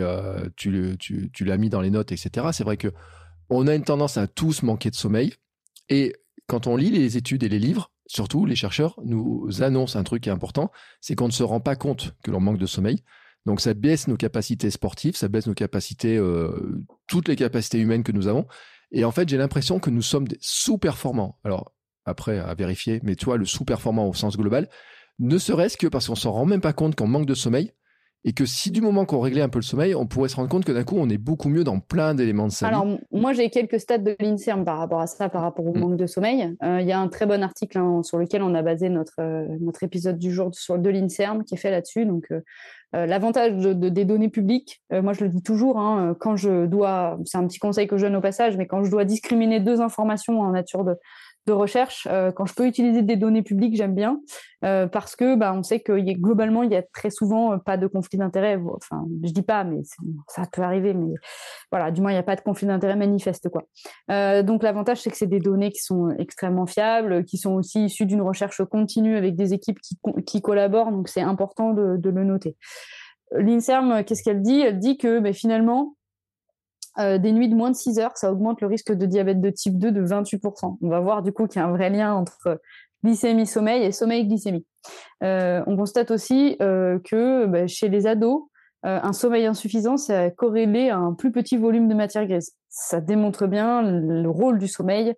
tu l'as mis dans les notes, etc. C'est vrai que on a une tendance à tous manquer de sommeil, et quand on lit les études et les livres, surtout, les chercheurs nous annoncent un truc qui est important, c'est qu'on ne se rend pas compte que l'on manque de sommeil. Donc, ça baisse nos capacités sportives, ça baisse nos capacités, toutes les capacités humaines que nous avons. Et en fait, j'ai l'impression que nous sommes des sous-performants. Alors, après, à vérifier, mais tu vois, le sous-performant au sens global, ne serait-ce que parce qu'on ne s'en rend même pas compte qu'on manque de sommeil. Et que si du moment qu'on réglait un peu le sommeil, on pourrait se rendre compte que d'un coup, on est beaucoup mieux dans plein d'éléments de sa vie. Alors, moi, j'ai quelques stats de l'INSERM par rapport à ça, par rapport au manque de sommeil. Il y a un très bon article sur lequel on a basé notre épisode du jour de l'INSERM qui est fait là-dessus. Donc, l'avantage des données publiques, moi, je le dis toujours, quand je dois, c'est un petit conseil que je donne au passage, mais quand je dois discriminer 2 informations en nature de recherche, quand je peux utiliser des données publiques, j'aime bien, parce que on sait que globalement, il y a très souvent pas de conflit d'intérêt. Enfin, je dis pas, mais ça peut arriver, mais voilà, du moins, il n'y a pas de conflit d'intérêt manifeste, quoi. Donc, l'avantage, c'est que c'est des données qui sont extrêmement fiables, qui sont aussi issues d'une recherche continue avec des équipes qui collaborent, donc c'est important de le noter. L'INSERM, qu'est-ce qu'elle dit? Elle dit que finalement, des nuits de moins de 6 heures, ça augmente le risque de diabète de type 2 de 28%. On va voir du coup qu'il y a un vrai lien entre glycémie-sommeil et sommeil-glycémie. On constate aussi que chez les ados, un sommeil insuffisant, ça corrélé à un plus petit volume de matière grise. Ça démontre bien le rôle du sommeil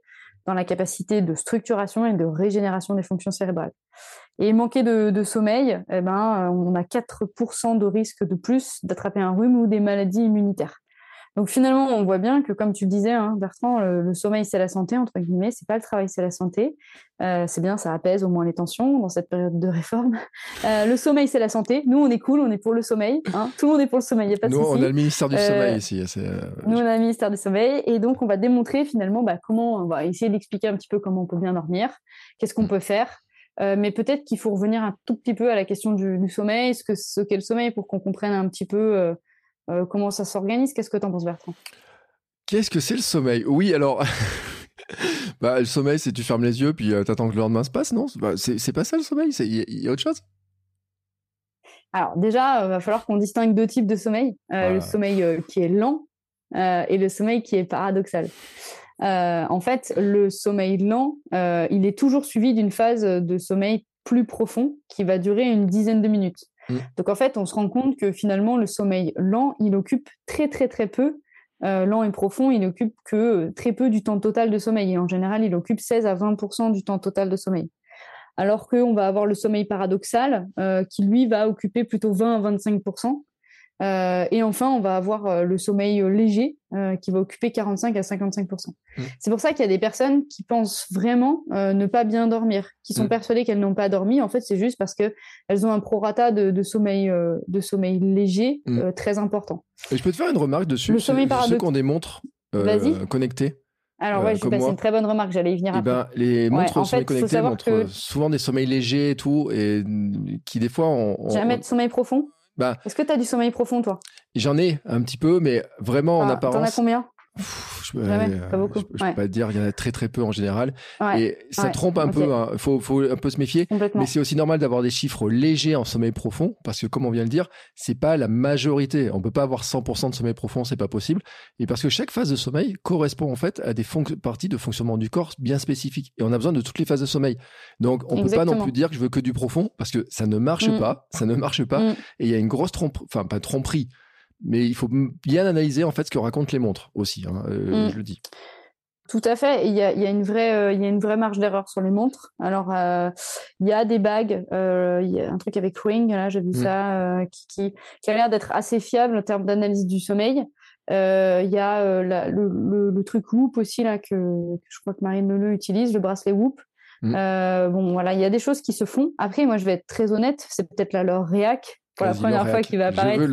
dans la capacité de structuration et de régénération des fonctions cérébrales. Et manquer de sommeil, on a 4% de risque de plus d'attraper un rhume ou des maladies immunitaires. Donc finalement, on voit bien que, comme tu le disais, Bertrand, le sommeil, c'est la santé, entre guillemets, c'est pas le travail, c'est la santé. C'est bien, ça apaise au moins les tensions dans cette période de réforme. Le sommeil, c'est la santé. Nous, on est cool, on est pour le sommeil. Tout le monde est pour le sommeil, il n'y a pas de souci. Nous, on a le ministère du sommeil ici. Nous, on a le ministère du sommeil. Et donc, on va démontrer finalement comment, on va essayer d'expliquer un petit peu comment on peut bien dormir, qu'est-ce qu'on peut faire. Mais peut-être qu'il faut revenir un tout petit peu à la question du sommeil, ce qu'est le sommeil, pour qu'on comprenne un petit peu comment ça s'organise. Qu'est-ce que tu en penses, Bertrand? Qu'est-ce que c'est le sommeil? Oui, alors, le sommeil, c'est tu fermes les yeux puis t'attends que le lendemain se passe, non? C'est pas ça le sommeil, il y a autre chose? Alors déjà, il va falloir qu'on distingue deux types de sommeil. Le sommeil qui est lent et le sommeil qui est paradoxal. En fait, le sommeil lent, il est toujours suivi d'une phase de sommeil plus profond qui va durer une dizaine de minutes. Donc en fait, on se rend compte que finalement, le sommeil lent, il occupe très très très peu, lent et profond, il occupe que très peu du temps total de sommeil. Et en général, il occupe 16 à 20% du temps total de sommeil. Alors qu'on va avoir le sommeil paradoxal, qui lui va occuper plutôt 20 à 25%. Et enfin, on va avoir le sommeil léger qui va occuper 45 à 55%. C'est pour ça qu'il y a des personnes qui pensent vraiment ne pas bien dormir, qui sont persuadées qu'elles n'ont pas dormi. En fait, c'est juste parce qu'elles ont un prorata de sommeil léger très important. Et je peux te faire une remarque dessus? Le sommeil ceux qui ont des montres connectées. Alors je vais passer une très bonne remarque, j'allais y venir après. Les montres de sommeil connecté montrent souvent des sommeils légers et tout, et qui des fois Jamais de sommeil profond? Est-ce que tu as du sommeil profond, toi? J'en ai un petit peu, mais vraiment en apparence. T'en as combien? Jamais, pas beaucoup. Je peux pas te dire, il y en a très très peu en général. Et ça trompe un peu, faut un peu se méfier. Mais c'est aussi normal d'avoir des chiffres légers en sommeil profond, parce que comme on vient de le dire, c'est pas la majorité. On peut pas avoir 100% de sommeil profond, c'est pas possible. Et parce que chaque phase de sommeil correspond en fait à des parties de fonctionnement du corps bien spécifiques. Et on a besoin de toutes les phases de sommeil. Donc on peut pas non plus dire que je veux que du profond, parce que ça ne marche pas. Ça ne marche pas. Et il y a une grosse pas tromperie. Mais il faut bien analyser en fait ce que racontent les montres aussi, je le dis. Tout à fait. Il y a une vraie marge d'erreur sur les montres. Alors, il y a des bagues. Il y a un truc avec Ring, là, j'ai vu ça, qui a l'air d'être assez fiable en termes d'analyse du sommeil. Il y a le truc Whoop aussi, là, que je crois que Marine Leleu utilise, le bracelet Whoop. Voilà, il y a des choses qui se font. Après, moi, je vais être très honnête, c'est peut-être leur réac. Pour la première fois qu'il va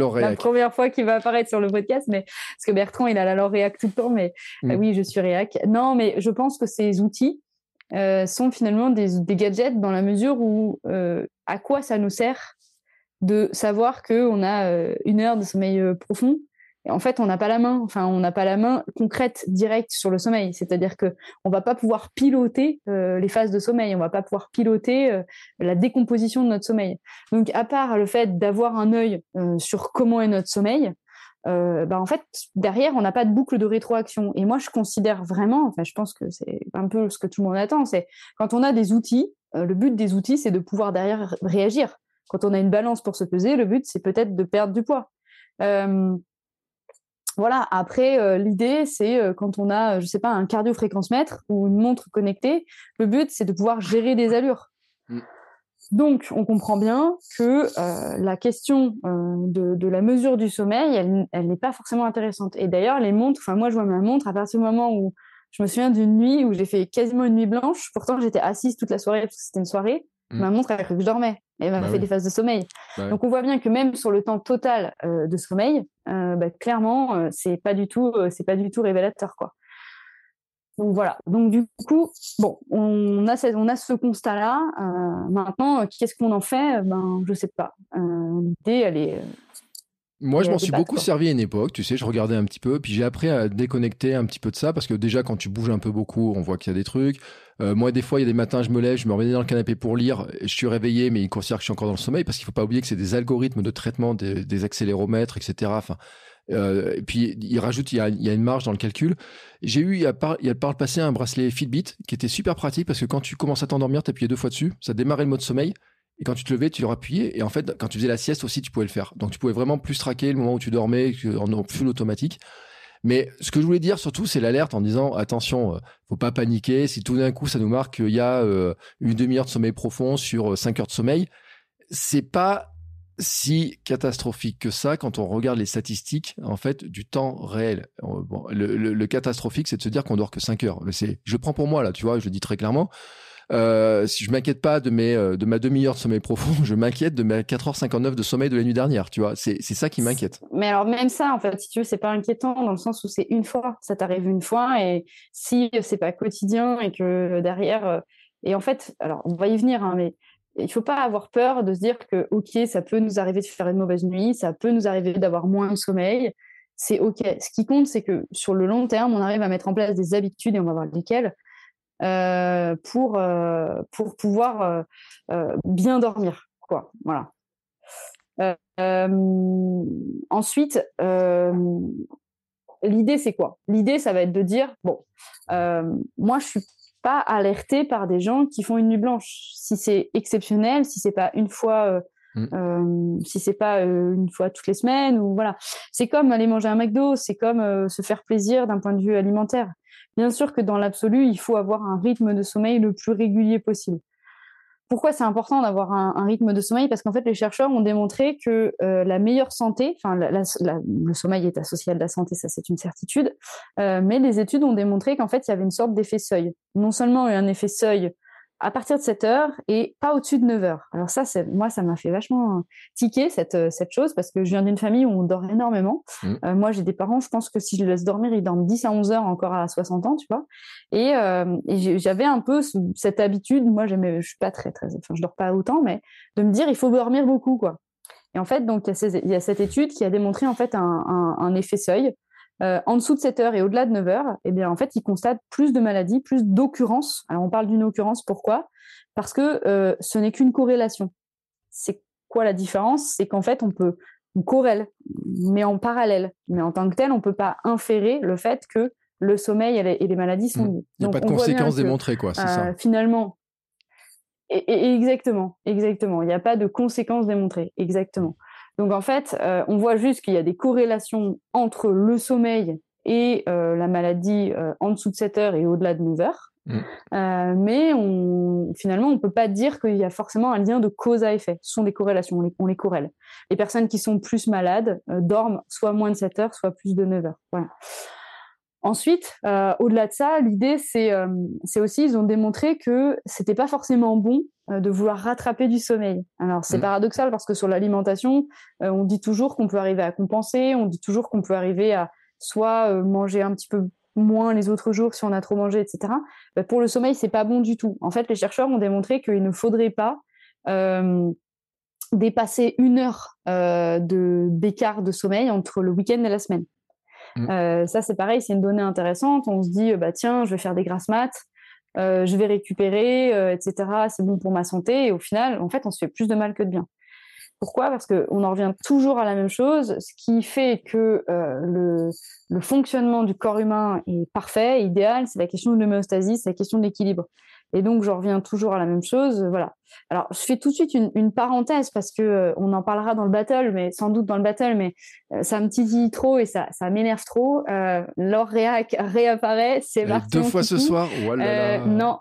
apparaître sur le podcast, mais parce que Bertrand il a la lauréac tout le temps, mais oui, je suis réac. Non, mais je pense que ces outils sont finalement des gadgets dans la mesure où à quoi ça nous sert de savoir qu'on a une heure de sommeil profond. Et en fait, on n'a pas la main concrète directe sur le sommeil. C'est-à-dire que on va pas pouvoir piloter les phases de sommeil. On va pas pouvoir piloter la décomposition de notre sommeil. Donc, à part le fait d'avoir un œil sur comment est notre sommeil, en fait, derrière, on n'a pas de boucle de rétroaction. Et moi, je considère vraiment, je pense que c'est un peu ce que tout le monde attend, c'est quand on a des outils, le but des outils, c'est de pouvoir derrière réagir. Quand on a une balance pour se peser, le but, c'est peut-être de perdre du poids. Voilà, après, l'idée, c'est quand on a, je sais pas, un cardio-fréquence-mètre ou une montre connectée, le but, c'est de pouvoir gérer des allures. Donc, on comprend bien que la question de la mesure du sommeil, elle n'est pas forcément intéressante. Et d'ailleurs, les montres, moi, je vois ma montre à partir du moment où je me souviens d'une nuit où j'ai fait quasiment une nuit blanche. Pourtant, j'étais assise toute la soirée parce que c'était une soirée. Ma montre, elle a cru que je dormais. Elle m'a fait des phases de sommeil. Donc, on voit bien que même sur le temps total de sommeil, clairement, c'est pas du tout révélateur, quoi. Donc, voilà. Donc, du coup, on a ce constat-là. Maintenant, qu'est-ce qu'on en fait? Je sais pas. L'idée, elle est... Moi, je m'en suis beaucoup servi à une époque, tu sais, je regardais un petit peu, puis j'ai appris à déconnecter un petit peu de ça, parce que déjà, quand tu bouges un peu beaucoup, on voit qu'il y a des trucs. Moi, des fois, il y a des matins, je me lève, je me remets dans le canapé pour lire, je suis réveillé, mais il considère que je suis encore dans le sommeil, parce qu'il faut pas oublier que c'est des algorithmes de traitement des accéléromètres, etc. Et puis, il y a une marge dans le calcul. J'ai eu, il y a par le passé, un bracelet Fitbit, qui était super pratique, parce que quand tu commences à t'endormir, t'appuyais 2 fois dessus, ça démarrait le mode sommeil. Et quand tu te levais, tu le rappuyais. Et en fait, quand tu faisais la sieste aussi, tu pouvais le faire. Donc, tu pouvais vraiment plus traquer le moment où tu dormais en full automatique. Mais ce que je voulais dire surtout, c'est l'alerte en disant attention, faut pas paniquer. Si tout d'un coup ça nous marque qu'il y a une demi-heure de sommeil profond sur 5 heures de sommeil, c'est pas si catastrophique que ça quand on regarde les statistiques en fait du temps réel. Bon, le catastrophique, c'est de se dire qu'on dort que 5 heures. Je prends pour moi là, tu vois, je le dis très clairement. Si je m'inquiète pas de ma demi-heure de sommeil profond, je m'inquiète de ma 4h59 de sommeil de la nuit dernière, tu vois. C'est ça qui m'inquiète. Mais alors même ça, en fait, si tu veux, c'est pas inquiétant dans le sens où c'est une fois, ça t'arrive une fois, et si c'est pas quotidien et que derrière, et en fait, alors on va y venir, hein, mais il faut pas avoir peur de se dire que ok, ça peut nous arriver de faire une mauvaise nuit, ça peut nous arriver d'avoir moins de sommeil, c'est ok. Ce qui compte, c'est que sur le long terme, on arrive à mettre en place des habitudes, et on va voir lesquelles, pour pouvoir bien dormir, quoi. Voilà. Ensuite, l'idée, c'est quoi? L'idée, ça va être de dire, bon, moi, je suis pas alertée par des gens qui font une nuit blanche. Si c'est exceptionnel, si c'est pas une fois, si c'est pas une fois toutes les semaines, ou voilà. C'est comme aller manger un McDo, c'est comme se faire plaisir d'un point de vue alimentaire. Bien sûr que dans l'absolu, il faut avoir un rythme de sommeil le plus régulier possible. Pourquoi c'est important d'avoir un rythme de sommeil? Parce qu'en fait, les chercheurs ont démontré que la meilleure santé, enfin, le sommeil est associé à de la santé, ça c'est une certitude, mais les études ont démontré qu'en fait, il y avait une sorte d'effet seuil. Non seulement un effet seuil à partir de 7 heures et pas au-dessus de 9 heures. Alors ça, moi, ça m'a fait vachement tiquer cette chose, parce que je viens d'une famille où on dort énormément. Moi, j'ai des parents, je pense que si je les laisse dormir, ils dorment 10 à 11 heures encore à 60 ans, tu vois. Et j'avais un peu cette habitude, moi, je suis pas enfin, je dors pas autant, mais de me dire, il faut dormir beaucoup, quoi. Et en fait, donc, il y a cette étude qui a démontré, en fait, un effet seuil. En dessous de 7 heures et au-delà de 9 heures, eh bien, en fait, ils constatent plus de maladies, plus d'occurrences. Alors, on parle d'une occurrence, pourquoi? Parce que ce n'est qu'une corrélation. C'est quoi la différence? C'est qu'en fait, on corrèle, mais en parallèle. Mais en tant que tel, on ne peut pas inférer le fait que le sommeil et les maladies sont liés. Il n'y a pas de conséquences démontrées, quoi, c'est ça. Finalement, exactement. Il n'y a pas de conséquences démontrées, exactement. Donc, en fait, on voit juste qu'il y a des corrélations entre le sommeil et la maladie en dessous de 7 heures et au-delà de 9 heures. Mais finalement, on ne peut pas dire qu'il y a forcément un lien de cause à effet. Ce sont des corrélations, on les corrèle. Les personnes qui sont plus malades dorment soit moins de 7 heures, soit plus de 9 heures. Voilà. Ensuite, au-delà de ça, l'idée, c'est aussi, ils ont démontré que c'était pas forcément bon de vouloir rattraper du sommeil. Alors, c'est paradoxal parce que sur l'alimentation, on dit toujours qu'on peut arriver à compenser, on dit toujours qu'on peut arriver à soit manger un petit peu moins les autres jours si on a trop mangé, etc. Pour le sommeil, c'est pas bon du tout. En fait, les chercheurs ont démontré qu'il ne faudrait pas dépasser 1 heure d'écart de sommeil entre le week-end et la semaine. Ça, c'est pareil, c'est une donnée intéressante. On se dit, tiens, je vais faire des grasses mat, je vais récupérer, etc. C'est bon pour ma santé. Et au final, en fait, on se fait plus de mal que de bien. Pourquoi? Parce qu'on en revient toujours à la même chose. Ce qui fait que le fonctionnement du corps humain est parfait, idéal, c'est la question de l'homéostasie, c'est la question de l'équilibre. Et donc, j'en reviens toujours à la même chose. Voilà. Alors, je fais tout de suite une parenthèse parce que on en parlera dans le battle, mais sans doute dans le battle, mais ça me titille trop et ça m'énerve trop. Laure Réac réapparaît, c'est parti. 2 fois ce soir. Oh là là. Non.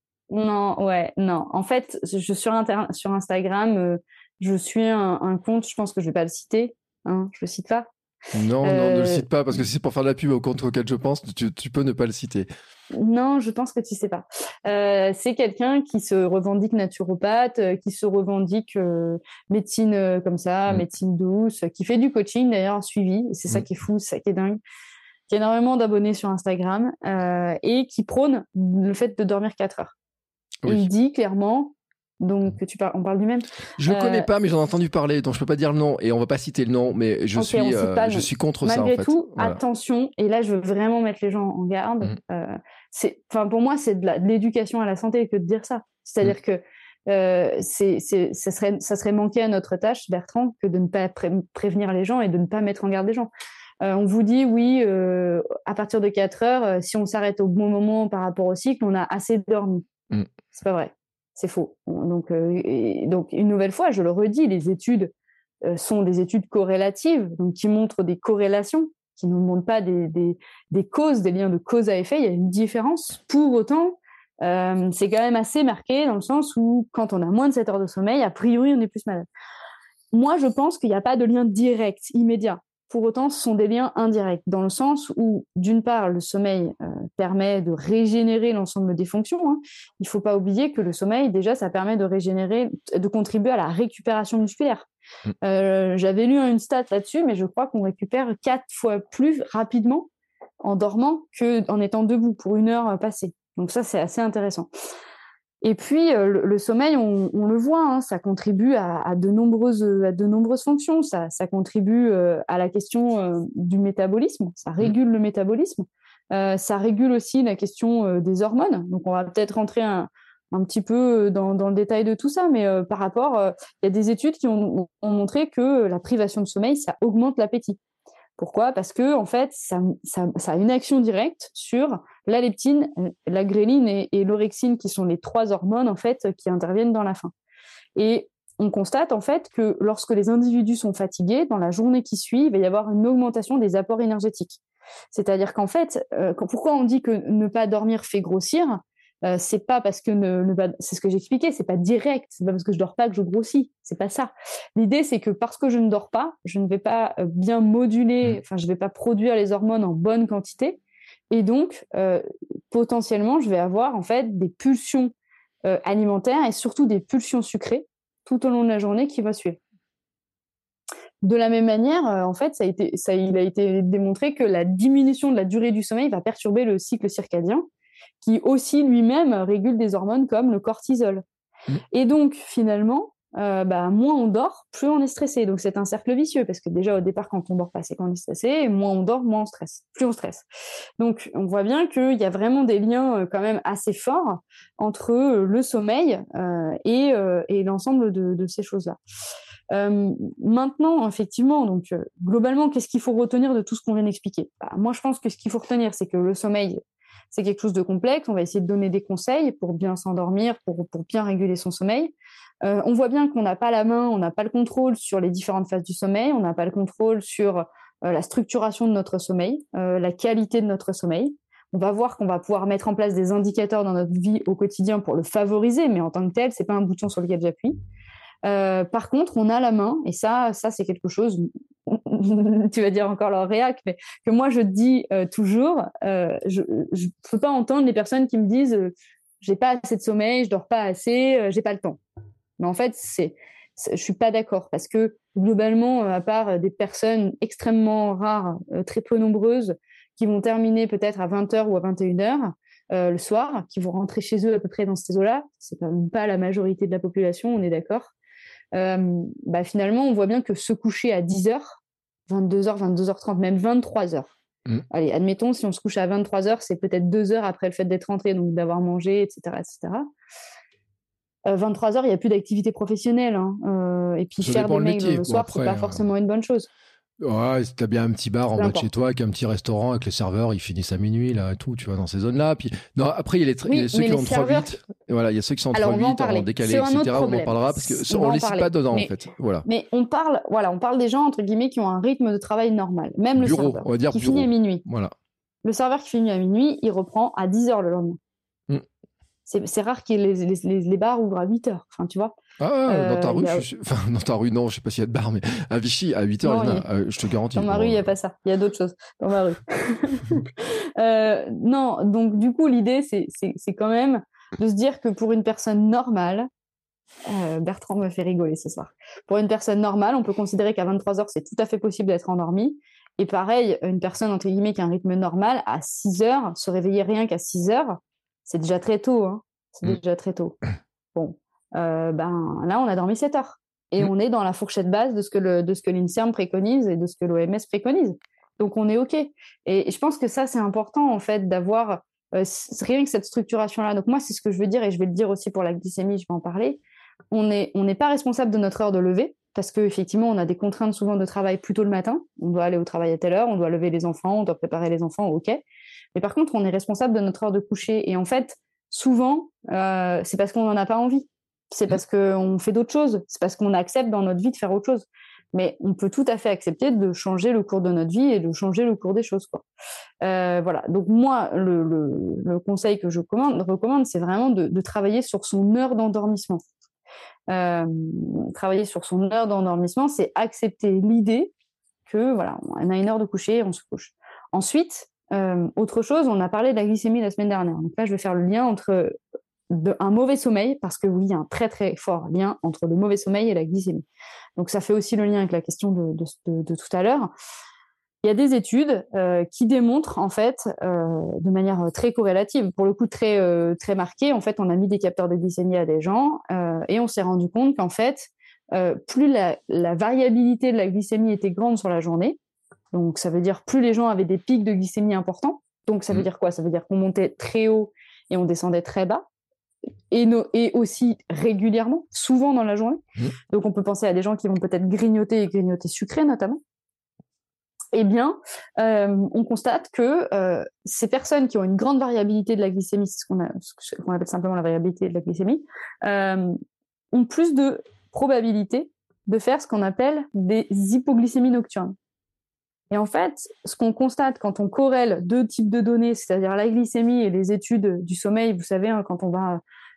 En fait, sur Instagram, je suis un compte. Je pense que je vais pas le citer. Hein, je le cite pas. Non, ne le cite pas, parce que si c'est pour faire de la pub au compte auquel je pense, tu peux ne pas le citer. Non, je pense que tu sais pas. C'est quelqu'un qui se revendique naturopathe, qui se revendique médecine comme ça, médecine douce, qui fait du coaching d'ailleurs suivi. C'est ça qui est fou, c'est ça qui est dingue. Qui a énormément d'abonnés sur Instagram et qui prône le fait de dormir 4 heures. Oui. Et il dit clairement... Donc, on parle du même. Je le connais pas, mais j'en ai entendu parler, donc je peux pas dire le nom, et on va pas citer le nom, mais je suis contre ça, en fait. Malgré tout, voilà. Attention, et là, je veux vraiment mettre les gens en garde. Pour moi, c'est de l'éducation à la santé que de dire ça. C'est-à-dire que ça serait manquer à notre tâche, Bertrand, que de ne pas prévenir les gens et de ne pas mettre en garde les gens. On vous dit, oui, à partir de 4 heures, si on s'arrête au bon moment par rapport au cycle, on a assez dormi. C'est pas vrai. C'est faux. Donc, une nouvelle fois, je le redis, les études sont des études corrélatives, donc qui montrent des corrélations. qui ne nous montrent pas des causes, des liens de cause à effet. Il y a une différence. Pour autant, c'est quand même assez marqué dans le sens où quand on a moins de 7 heures de sommeil, a priori, on est plus malade. Moi, je pense qu'il n'y a pas de lien direct, immédiat. Pour autant, ce sont des liens indirects, dans le sens où, d'une part, le sommeil permet de régénérer l'ensemble des fonctions. Hein. Il ne faut pas oublier que le sommeil, déjà, ça permet de régénérer, de contribuer à la récupération musculaire. J'avais lu une stat là-dessus, mais je crois qu'on récupère 4 fois plus rapidement en dormant qu'en étant debout pour 1 heure passée. Donc ça, c'est assez intéressant. Et puis, le sommeil, on le voit, hein, ça contribue à de nombreuses fonctions. Ça contribue à la question du métabolisme, ça régule le métabolisme. Ça régule aussi la question des hormones. Donc, on va peut-être rentrer un petit peu dans le détail de tout ça, mais par rapport, il y a des études qui ont montré que la privation de sommeil, ça augmente l'appétit. Pourquoi ? Parce que en fait, ça a une action directe sur la leptine, la gréline et l'orexine, qui sont les 3 hormones en fait qui interviennent dans la faim. Et on constate en fait que lorsque les individus sont fatigués, dans la journée qui suit, il va y avoir une augmentation des apports énergétiques. C'est-à-dire qu'en fait, pourquoi on dit que ne pas dormir fait grossir ? C'est pas parce que c'est ce que j'expliquais, c'est pas direct, c'est pas parce que je dors pas que je grossis, c'est pas ça. L'idée, c'est que parce que je ne dors pas, je ne vais pas bien moduler, enfin je vais pas produire les hormones en bonne quantité, et donc potentiellement je vais avoir en fait des pulsions alimentaires et surtout des pulsions sucrées tout au long de la journée qui va suivre. De la même manière, en fait, il a été démontré que la diminution de la durée du sommeil va perturber le cycle circadien, qui aussi lui-même régule des hormones comme le cortisol. Et donc, finalement, moins on dort, plus on est stressé. Donc, c'est un cercle vicieux, parce que déjà, au départ, quand on dort pas, c'est quand on est stressé, et moins on dort, moins on stresse, plus on stresse. Donc, on voit bien qu'il y a vraiment des liens quand même assez forts entre le sommeil et l'ensemble de ces choses-là. Maintenant, effectivement, donc globalement, qu'est-ce qu'il faut retenir de tout ce qu'on vient d'expliquer ? Moi, je pense que ce qu'il faut retenir, c'est que le sommeil, c'est quelque chose de complexe. On va essayer de donner des conseils pour bien s'endormir, pour bien réguler son sommeil. On voit bien qu'on n'a pas la main, on n'a pas le contrôle sur les différentes phases du sommeil, on n'a pas le contrôle sur la structuration de notre sommeil, la qualité de notre sommeil. On va voir qu'on va pouvoir mettre en place des indicateurs dans notre vie au quotidien pour le favoriser, mais en tant que tel, c'est pas un bouton sur lequel j'appuie. Par contre, on a la main, et ça c'est quelque chose, tu vas dire encore leur réac, mais que moi je dis toujours, je peux pas entendre les personnes qui me disent j'ai pas assez de sommeil, je dors pas assez, j'ai pas le temps. Mais en fait, je suis pas d'accord, parce que globalement, à part des personnes extrêmement rares, très peu nombreuses, qui vont terminer peut-être à 20h ou à 21h le soir, qui vont rentrer chez eux à peu près dans ces eaux-là, c'est quand même pas la majorité de la population, on est d'accord. Finalement, on voit bien que se coucher à 10h, 22h, 22h30, même 23h. Allez, admettons, si on se couche à 23h, c'est peut-être 2 heures après le fait d'être rentré, donc d'avoir mangé, etc. 23h, il n'y a plus d'activité professionnelle. Et puis faire des mails le soir, c'est pas forcément une bonne chose. Ouais, si t'as bien un petit bar en bas de chez toi, avec un petit restaurant, avec les serveurs, ils finissent à minuit, là, et tout, tu vois, dans ces zones-là. Puis, non, après, il y a ceux qui vont trop vite. Et voilà, il y a ceux qui sont trop vite, en décalé, etc. On en parlera, parce qu'on ne les cite pas dedans, en fait. Voilà. Mais on parle des gens, entre guillemets, qui ont un rythme de travail normal. Même le serveur, on va dire qui finit à minuit. Voilà. Le serveur qui finit à minuit, il reprend à 10h le lendemain. C'est rare que les bars ouvrent à 8h, enfin, tu vois. Dans ta rue, dans ta rue, non, je sais pas s'il y a de bar, mais à Vichy, à 8h, je te garantis. Dans ma rue, il n'y a pas ça. Il y a d'autres choses dans ma rue. Non, donc du coup, l'idée, c'est quand même de se dire que pour une personne normale, Bertrand me fait rigoler ce soir. Pour une personne normale, on peut considérer qu'à 23h, c'est tout à fait possible d'être endormi. Et pareil, une personne, entre guillemets, qui a un rythme normal, à 6h, se réveiller rien qu'à 6h, c'est déjà très tôt. Hein. C'est déjà très tôt. Bon. Là, on a dormi 7 heures. Et on est dans la fourchette basse de ce que l'INSERM préconise et de ce que l'OMS préconise. Donc, on est OK. Et je pense que ça, c'est important, en fait, d'avoir rien que cette structuration-là. Donc, moi, c'est ce que je veux dire, et je vais le dire aussi pour la glycémie, je vais en parler. On n'est pas responsable de notre heure de lever, parce qu'effectivement, on a des contraintes souvent de travail plutôt le matin. On doit aller au travail à telle heure, on doit lever les enfants, on doit préparer les enfants, OK. Mais par contre, on est responsable de notre heure de coucher. Et en fait, souvent, c'est parce qu'on n'en a pas envie. C'est parce qu'on fait d'autres choses. C'est parce qu'on accepte dans notre vie de faire autre chose. Mais on peut tout à fait accepter de changer le cours de notre vie et de changer le cours des choses, quoi. Voilà. Donc moi, le conseil que je recommande, c'est vraiment de travailler sur son heure d'endormissement. Travailler sur son heure d'endormissement, c'est accepter l'idée que voilà, on a une heure de coucher, on se couche. Ensuite, autre chose, on a parlé de la glycémie la semaine dernière. Donc là, je vais faire le lien entre un mauvais sommeil, parce que oui, il y a un très très fort lien entre le mauvais sommeil et la glycémie. Donc ça fait aussi le lien avec la question de tout à l'heure. Il y a des études qui démontrent en fait de manière très corrélative, pour le coup très marquée. En fait, on a mis des capteurs de glycémie à des gens et on s'est rendu compte qu'en fait, plus la variabilité de la glycémie était grande sur la journée, donc ça veut dire plus les gens avaient des pics de glycémie importants. Donc ça veut dire quoi? Ça veut dire qu'on montait très haut et on descendait très bas. Et aussi régulièrement, souvent dans la journée. Donc on peut penser à des gens qui vont peut-être grignoter sucré notamment. Eh bien, on constate que ces personnes qui ont une grande variabilité de la glycémie, c'est ce qu'on appelle simplement la variabilité de la glycémie, ont plus de probabilité de faire ce qu'on appelle des hypoglycémies nocturnes. Et en fait, ce qu'on constate quand on corrèle deux types de données, c'est-à-dire la glycémie et les études du sommeil, vous savez, hein, quand on va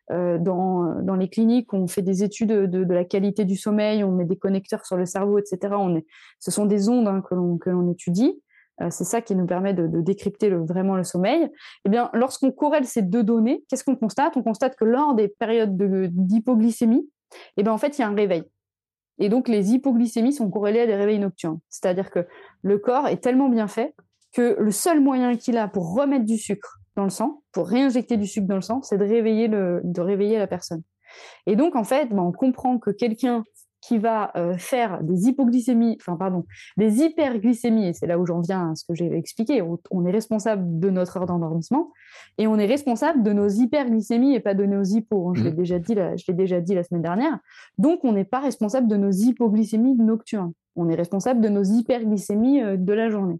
dans les cliniques, on fait des études de la qualité du sommeil, on met des connecteurs sur le cerveau, etc. Ce sont des ondes hein, que l'on étudie. C'est ça qui nous permet de décrypter vraiment le sommeil. Eh bien, lorsqu'on corrèle ces deux données, qu'est-ce qu'on constate? On constate que lors des périodes d'hypoglycémie, eh bien, en fait, il y a un réveil. Et donc, les hypoglycémies sont corrélées à des réveils nocturnes. C'est-à-dire que le corps est tellement bien fait que le seul moyen qu'il a pour remettre du sucre dans le sang, pour réinjecter du sucre dans le sang, c'est de réveiller la personne. Et donc, en fait, on comprend que quelqu'un qui va faire des hyperglycémies, et c'est là où j'en viens à ce que j'ai expliqué, on est responsable de notre heure d'endormissement, et on est responsable de nos hyperglycémies et pas de nos hypos. Je l'ai déjà dit la semaine dernière. Donc, on n'est pas responsable de nos hypoglycémies nocturnes. On est responsable de nos hyperglycémies de la journée.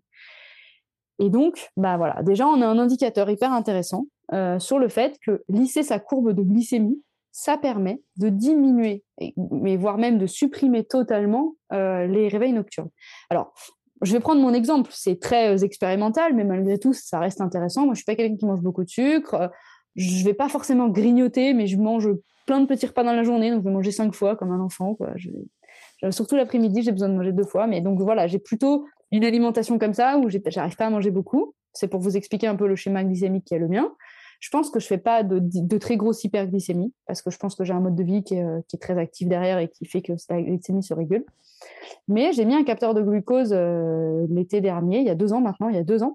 Et donc, voilà. Déjà, on a un indicateur hyper intéressant sur le fait que lisser sa courbe de glycémie, ça permet de diminuer, mais voire même de supprimer totalement les réveils nocturnes. Alors, je vais prendre mon exemple. C'est très expérimental, mais malgré tout, ça reste intéressant. Moi, je suis pas quelqu'un qui mange beaucoup de sucre. Je vais pas forcément grignoter, mais je mange plein de petits repas dans la journée. Donc, je vais manger 5 fois comme un enfant, quoi. Surtout l'après-midi, j'ai besoin de manger 2 fois. Mais donc, voilà, j'ai plutôt une alimentation comme ça où j'arrive pas à manger beaucoup. C'est pour vous expliquer un peu le schéma glycémique qui est le mien. Je pense que je fais pas de très grosse hyperglycémie parce que je pense que j'ai un mode de vie qui est très actif derrière et qui fait que la glycémie se régule. Mais j'ai mis un capteur de glucose l'été dernier, il y a 2 ans maintenant,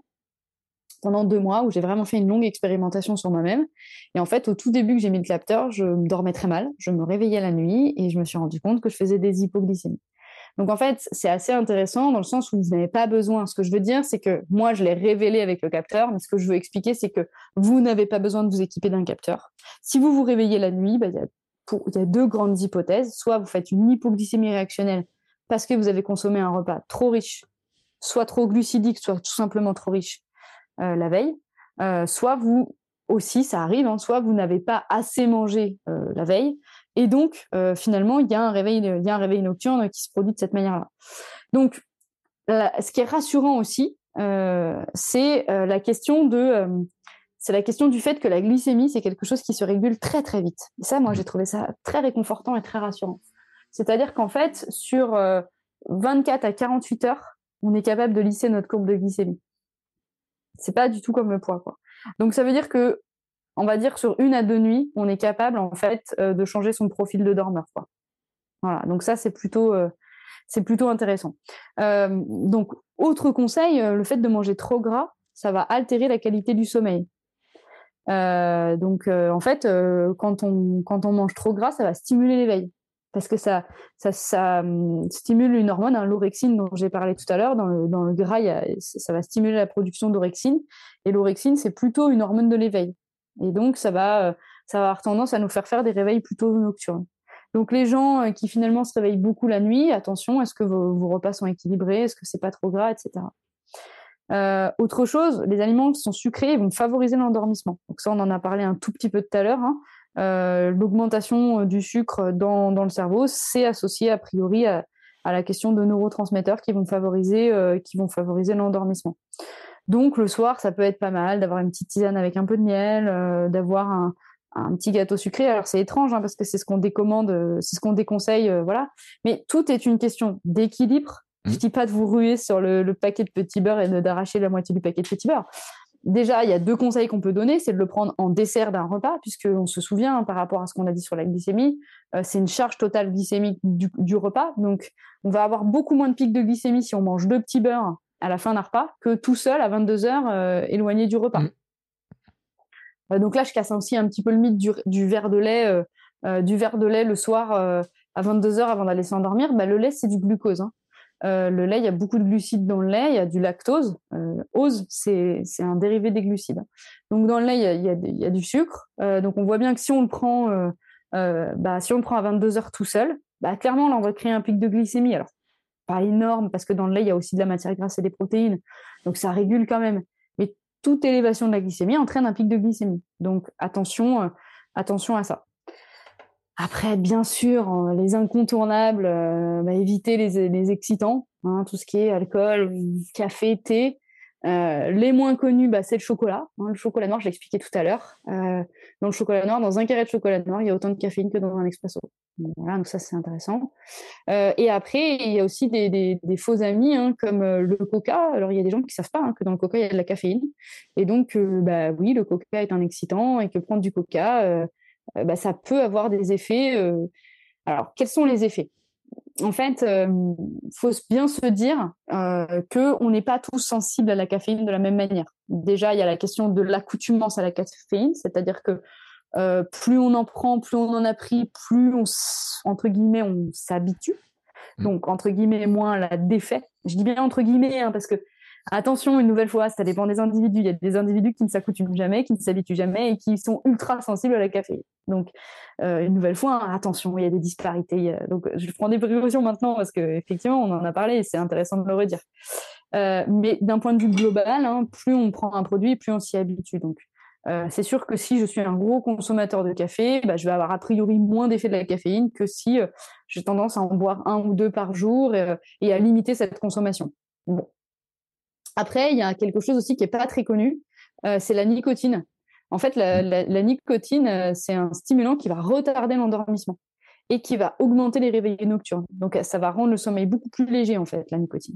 pendant 2 mois où j'ai vraiment fait une longue expérimentation sur moi-même. Et en fait, au tout début que j'ai mis le capteur, je me dormais très mal, je me réveillais la nuit et je me suis rendu compte que je faisais des hypoglycémies. Donc en fait, c'est assez intéressant dans le sens où vous n'avez pas besoin. Ce que je veux dire, c'est que moi, je l'ai révélé avec le capteur, mais ce que je veux expliquer, c'est que vous n'avez pas besoin de vous équiper d'un capteur. Si vous vous réveillez la nuit, il y a 2 grandes hypothèses. Soit vous faites une hypoglycémie réactionnelle parce que vous avez consommé un repas trop riche, soit trop glucidique, soit tout simplement trop riche la veille. Soit vous aussi, ça arrive, hein, soit vous n'avez pas assez mangé la veille. Et donc, finalement, il y a un réveil nocturne qui se produit de cette manière-là. Donc, ce qui est rassurant aussi, c'est la question du fait que la glycémie, c'est quelque chose qui se régule très, très vite. Et ça, moi, j'ai trouvé ça très réconfortant et très rassurant. C'est-à-dire qu'en fait, sur 24 à 48 heures, on est capable de lisser notre courbe de glycémie. C'est pas du tout comme le poids, quoi. Donc, ça veut dire que on va dire sur 1 à 2 nuits, on est capable en fait de changer son profil de dormeur, quoi. Voilà, donc ça c'est plutôt intéressant. Donc autre conseil, le fait de manger trop gras, ça va altérer la qualité du sommeil. En fait, quand on mange trop gras, ça va stimuler l'éveil parce que ça stimule une hormone, hein, l'orexine dont j'ai parlé tout à l'heure. Dans le gras, ça va stimuler la production d'orexine et l'orexine c'est plutôt une hormone de l'éveil. Et donc, ça va avoir tendance à nous faire des réveils plutôt nocturnes. Donc, les gens qui finalement se réveillent beaucoup la nuit, attention, est-ce que vos repas sont équilibrés? Est-ce que c'est pas trop gras, etc. Autre chose, les aliments qui sont sucrés vont favoriser l'endormissement. Donc ça, on en a parlé un tout petit peu tout à l'heure. L'augmentation du sucre dans le cerveau, c'est associé a priori à à la question de neurotransmetteurs qui vont favoriser l'endormissement. Donc le soir, ça peut être pas mal d'avoir une petite tisane avec un peu de miel, d'avoir un petit gâteau sucré. Alors c'est étrange parce que c'est ce qu'on décommande, c'est ce qu'on déconseille, voilà. Mais tout est une question d'équilibre. Je dis pas de vous ruer sur le paquet de petits beurre et d'arracher la moitié du paquet de petits beurre. Déjà, il y a 2 conseils qu'on peut donner, c'est de le prendre en dessert d'un repas, puisqu'on se souvient, par rapport à ce qu'on a dit sur la glycémie, c'est une charge totale glycémique du repas. Donc, on va avoir beaucoup moins de pics de glycémie si on mange 2 petits beurres à la fin d'un repas que tout seul à 22h, éloigné du repas. Donc là, je casse aussi un petit peu le mythe du verre de lait, le soir à 22h avant d'aller s'endormir. Le lait, c'est du glucose. Le lait, il y a beaucoup de glucides dans le lait, il y a du lactose. Ose, c'est un dérivé des glucides. Donc dans le lait, il y a du sucre. Donc on voit bien que si on le prend, à 22h tout seul, clairement là on va créer un pic de glycémie. Alors pas énorme parce que dans le lait il y a aussi de la matière grasse et des protéines, donc ça régule quand même. Mais toute élévation de la glycémie entraîne un pic de glycémie. Donc attention à ça. Après, bien sûr, les incontournables, éviter les excitants, tout ce qui est alcool, café, thé. Les moins connus, c'est le chocolat. Le chocolat noir, je l'ai expliqué tout à l'heure. Dans le chocolat noir, dans un carré de chocolat noir, il y a autant de caféine que dans un expresso. Voilà, donc ça, c'est intéressant. Et après, il y a aussi des faux amis, comme le coca. Alors, il y a des gens qui ne savent pas que dans le coca, il y a de la caféine. Et donc, oui, le coca est un excitant et que prendre du coca... ça peut avoir des effets. Alors, quels sont les effets ? En fait, faut bien se dire qu'on n'est pas tous sensibles à la caféine de la même manière. Déjà, il y a la question de l'accoutumance à la caféine, c'est-à-dire que plus on en prend, plus on en a pris, plus entre guillemets, on s'habitue. Donc, entre guillemets, moins la défait. Je dis bien entre guillemets, parce que attention, une nouvelle fois, ça dépend des individus. Il y a des individus qui ne s'accoutument jamais, qui ne s'habituent jamais et qui sont ultra sensibles à la caféine. Donc, une nouvelle fois, attention, il y a des disparités. Donc, je prends des précautions maintenant parce qu'effectivement, on en a parlé et c'est intéressant de le redire. Mais d'un point de vue global, plus on prend un produit, plus on s'y habitue. Donc, c'est sûr que si je suis un gros consommateur de café, je vais avoir a priori moins d'effet de la caféine que si j'ai tendance à en boire 1 ou 2 par jour et à limiter cette consommation. Bon. Après, il y a quelque chose aussi qui n'est pas très connu, c'est la nicotine. En fait, la nicotine, c'est un stimulant qui va retarder l'endormissement et qui va augmenter les réveils nocturnes. Donc, ça va rendre le sommeil beaucoup plus léger, en fait, la nicotine.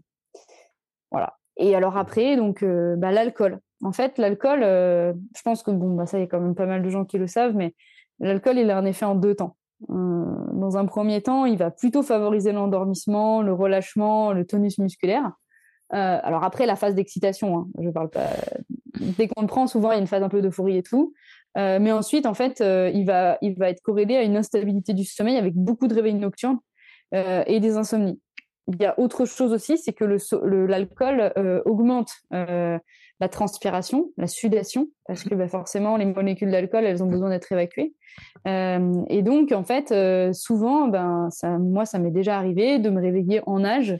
Voilà. Et alors après, donc, l'alcool. En fait, l'alcool, je pense que, ça, il y a quand même pas mal de gens qui le savent, mais l'alcool, il a un effet en 2 temps. Dans un premier temps, il va plutôt favoriser l'endormissement, le relâchement, le tonus musculaire. Alors après, la phase d'excitation, je parle pas. Dès qu'on le prend, souvent il y a une phase un peu d'euphorie et tout. Mais ensuite, en fait, il va être corrélé à une instabilité du sommeil avec beaucoup de réveils nocturnes et des insomnies. Il y a autre chose aussi, c'est que l'alcool augmente la transpiration, la sudation, parce que forcément, les molécules d'alcool, elles ont besoin d'être évacuées. Et donc, en fait, souvent, moi, ça m'est déjà arrivé de me réveiller en nage.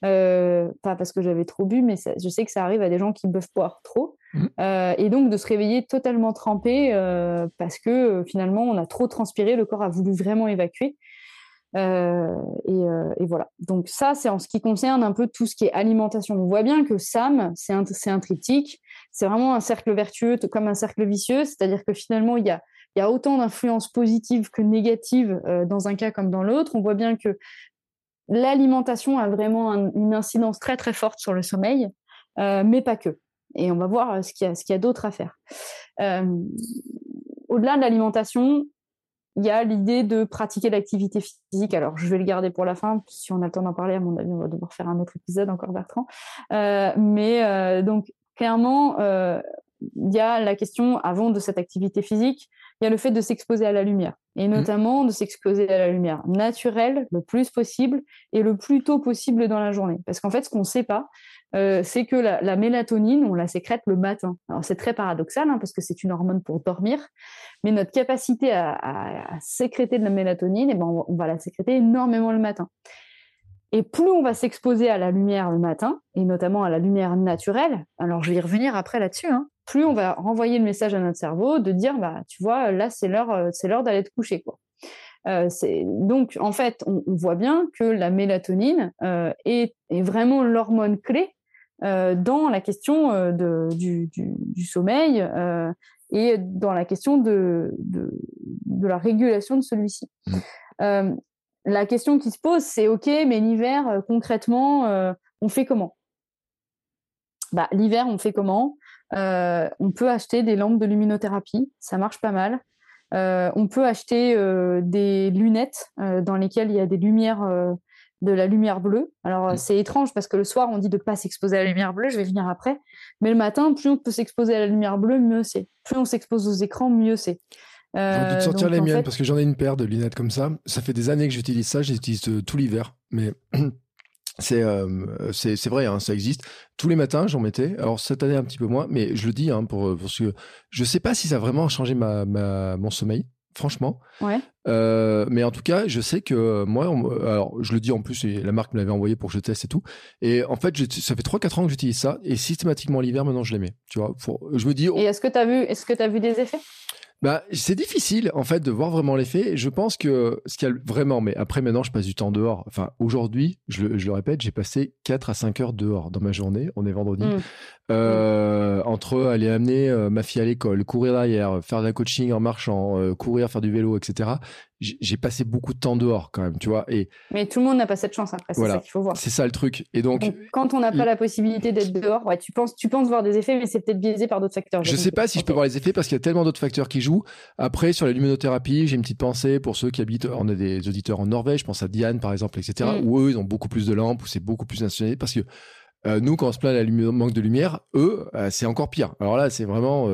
Pas parce que j'avais trop bu, mais je sais que ça arrive à des gens qui peuvent boire trop. Et donc de se réveiller totalement trempé parce que finalement on a trop transpiré, le corps a voulu vraiment évacuer. Et voilà. Donc ça, c'est en ce qui concerne un peu tout ce qui est alimentation. On voit bien que SAM, c'est un triptyque, c'est vraiment un cercle vertueux comme un cercle vicieux, c'est-à-dire que finalement il y a autant d'influences positives que négatives dans un cas comme dans l'autre. On voit bien que l'alimentation a vraiment une incidence très très forte sur le sommeil, mais pas que. Et on va voir ce qu'il y a d'autre à faire. Au-delà de l'alimentation, il y a l'idée de pratiquer l'activité physique. Alors, je vais le garder pour la fin. Si on a le temps d'en parler, à mon avis, on va devoir faire un autre épisode encore, Bertrand. Donc, clairement, il y a la question, avant de cette activité physique, il y a le fait de s'exposer à la lumière, et notamment de s'exposer à la lumière naturelle le plus possible et le plus tôt possible dans la journée. Parce qu'en fait, ce qu'on ne sait pas, c'est que la mélatonine, on la sécrète le matin. Alors, c'est très paradoxal, parce que c'est une hormone pour dormir, mais notre capacité à sécréter de la mélatonine, on va la sécréter énormément le matin. Et plus on va s'exposer à la lumière le matin, et notamment à la lumière naturelle, alors je vais y revenir après là-dessus, plus on va renvoyer le message à notre cerveau de dire, tu vois, là, c'est l'heure d'aller te coucher, quoi. Donc, en fait, on voit bien que la mélatonine est vraiment l'hormone clé dans la question du sommeil et dans la question de la régulation de celui-ci. La question qui se pose, c'est OK, mais l'hiver, concrètement, on fait comment ? L'hiver, on fait comment ? On peut acheter des lampes de luminothérapie, ça marche pas mal. On peut acheter des lunettes dans lesquelles il y a des lumières, de la lumière bleue. Alors, c'est étrange parce que le soir, on dit de ne pas s'exposer à la lumière bleue, je vais venir après. Mais le matin, plus on peut s'exposer à la lumière bleue, mieux c'est. Plus on s'expose aux écrans, mieux c'est. J'ai envie de sortir les miennes parce que j'en ai une paire de lunettes comme ça. Ça fait des années que j'utilise ça, j'utilise tout l'hiver. Mais c'est vrai, hein, ça existe. Tous les matins, j'en mettais. Alors cette année, un petit peu moins, mais je le dis parce que je ne sais pas si ça a vraiment changé mon sommeil, franchement. Ouais. Mais en tout cas, je sais que moi, alors je le dis en plus, et la marque me l'avait envoyé pour que je teste et tout. Et en fait, ça fait 3-4 ans que j'utilise ça. Et systématiquement l'hiver, maintenant, je les mets. Tu vois, je me dis. Et est-ce que tu as vu des effets ? C'est difficile, en fait, de voir vraiment l'effet. Je pense que ce qu'il y a vraiment, mais après, maintenant, je passe du temps dehors. Enfin, aujourd'hui, je le répète, j'ai passé 4 à 5 heures dehors dans ma journée. On est vendredi. Entre aller amener ma fille à l'école, courir derrière, faire de la coaching en marchant, courir, faire du vélo, etc. J'ai passé beaucoup de temps dehors quand même, tu vois. Mais tout le monde n'a pas cette chance après, c'est ça qu'il faut voir. C'est ça le truc. Et donc quand on n'a pas la possibilité d'être dehors, tu penses voir des effets, mais c'est peut-être biaisé par d'autres facteurs. Je sais pas si je peux voir les effets parce qu'il y a tellement d'autres facteurs qui jouent. Après, sur la luminothérapie, j'ai une petite pensée pour ceux qui habitent, on a des auditeurs en Norvège, je pense à Diane par exemple, etc., où eux, ils ont beaucoup plus de lampes, où c'est beaucoup plus institutionnel parce que nous, quand on se plaint de manque de lumière, eux, c'est encore pire. Alors là, c'est vraiment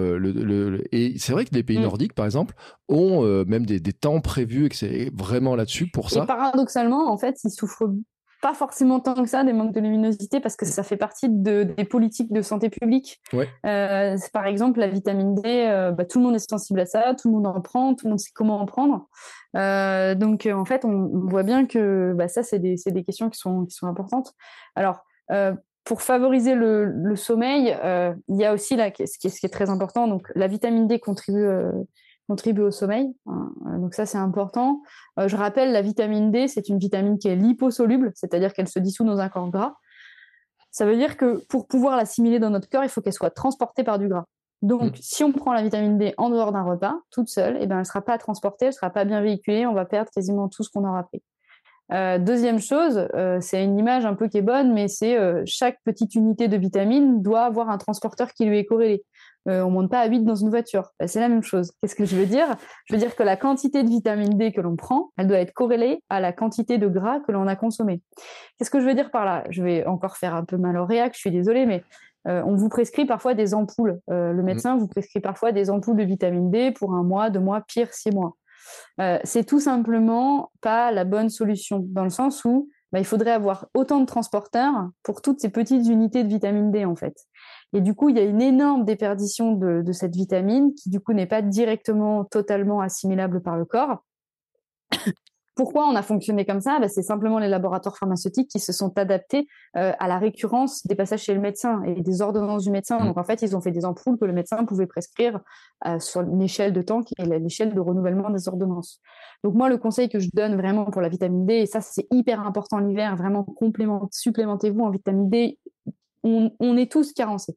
et c'est vrai que les pays nordiques, par exemple, ont même des temps prévus et que c'est vraiment là-dessus pour ça. Et paradoxalement, en fait, ils souffrent pas forcément tant que ça des manques de luminosité parce que ça fait partie des politiques de santé publique. Ouais. Par exemple, la vitamine D, tout le monde est sensible à ça, tout le monde en prend, tout le monde sait comment en prendre. Donc, en fait, on voit bien que ça, c'est des questions qui sont importantes. Alors, pour favoriser le sommeil, il y a aussi ce qui est très important. Donc, la vitamine D contribue au sommeil. Donc ça, c'est important. Je rappelle, la vitamine D, c'est une vitamine qui est liposoluble, c'est-à-dire qu'elle se dissout dans un corps gras. Ça veut dire que pour pouvoir l'assimiler dans notre corps, il faut qu'elle soit transportée par du gras. Donc, si on prend la vitamine D en dehors d'un repas, toute seule, elle ne sera pas transportée, elle ne sera pas bien véhiculée, on va perdre quasiment tout ce qu'on aura pris. Deuxième chose, c'est une image un peu qui est bonne, mais c'est chaque petite unité de vitamine doit avoir un transporteur qui lui est corrélé. On ne monte pas à 8 dans une voiture. C'est la même chose. Qu'est-ce que je veux dire ? Je veux dire que la quantité de vitamine D que l'on prend, elle doit être corrélée à la quantité de gras que l'on a consommé. Qu'est-ce que je veux dire par là ? Je vais encore faire un peu mal au réac, je suis désolée, mais on vous prescrit parfois des ampoules. Le médecin vous prescrit parfois des ampoules de vitamine D pour 1 mois, 2 mois, pire 6 mois. C'est tout simplement pas la bonne solution, dans le sens où il faudrait avoir autant de transporteurs pour toutes ces petites unités de vitamine D, en fait. Et du coup, il y a une énorme déperdition de cette vitamine qui, du coup, n'est pas directement, totalement assimilable par le corps. Pourquoi on a fonctionné comme ça ? C'est simplement les laboratoires pharmaceutiques qui se sont adaptés à la récurrence des passages chez le médecin et des ordonnances du médecin. Donc, en fait, ils ont fait des ampoules que le médecin pouvait prescrire sur une échelle de temps qui est l'échelle de renouvellement des ordonnances. Donc, moi, le conseil que je donne vraiment pour la vitamine D, et ça, c'est hyper important l'hiver, vraiment supplémentez-vous en vitamine D. On est tous carencés.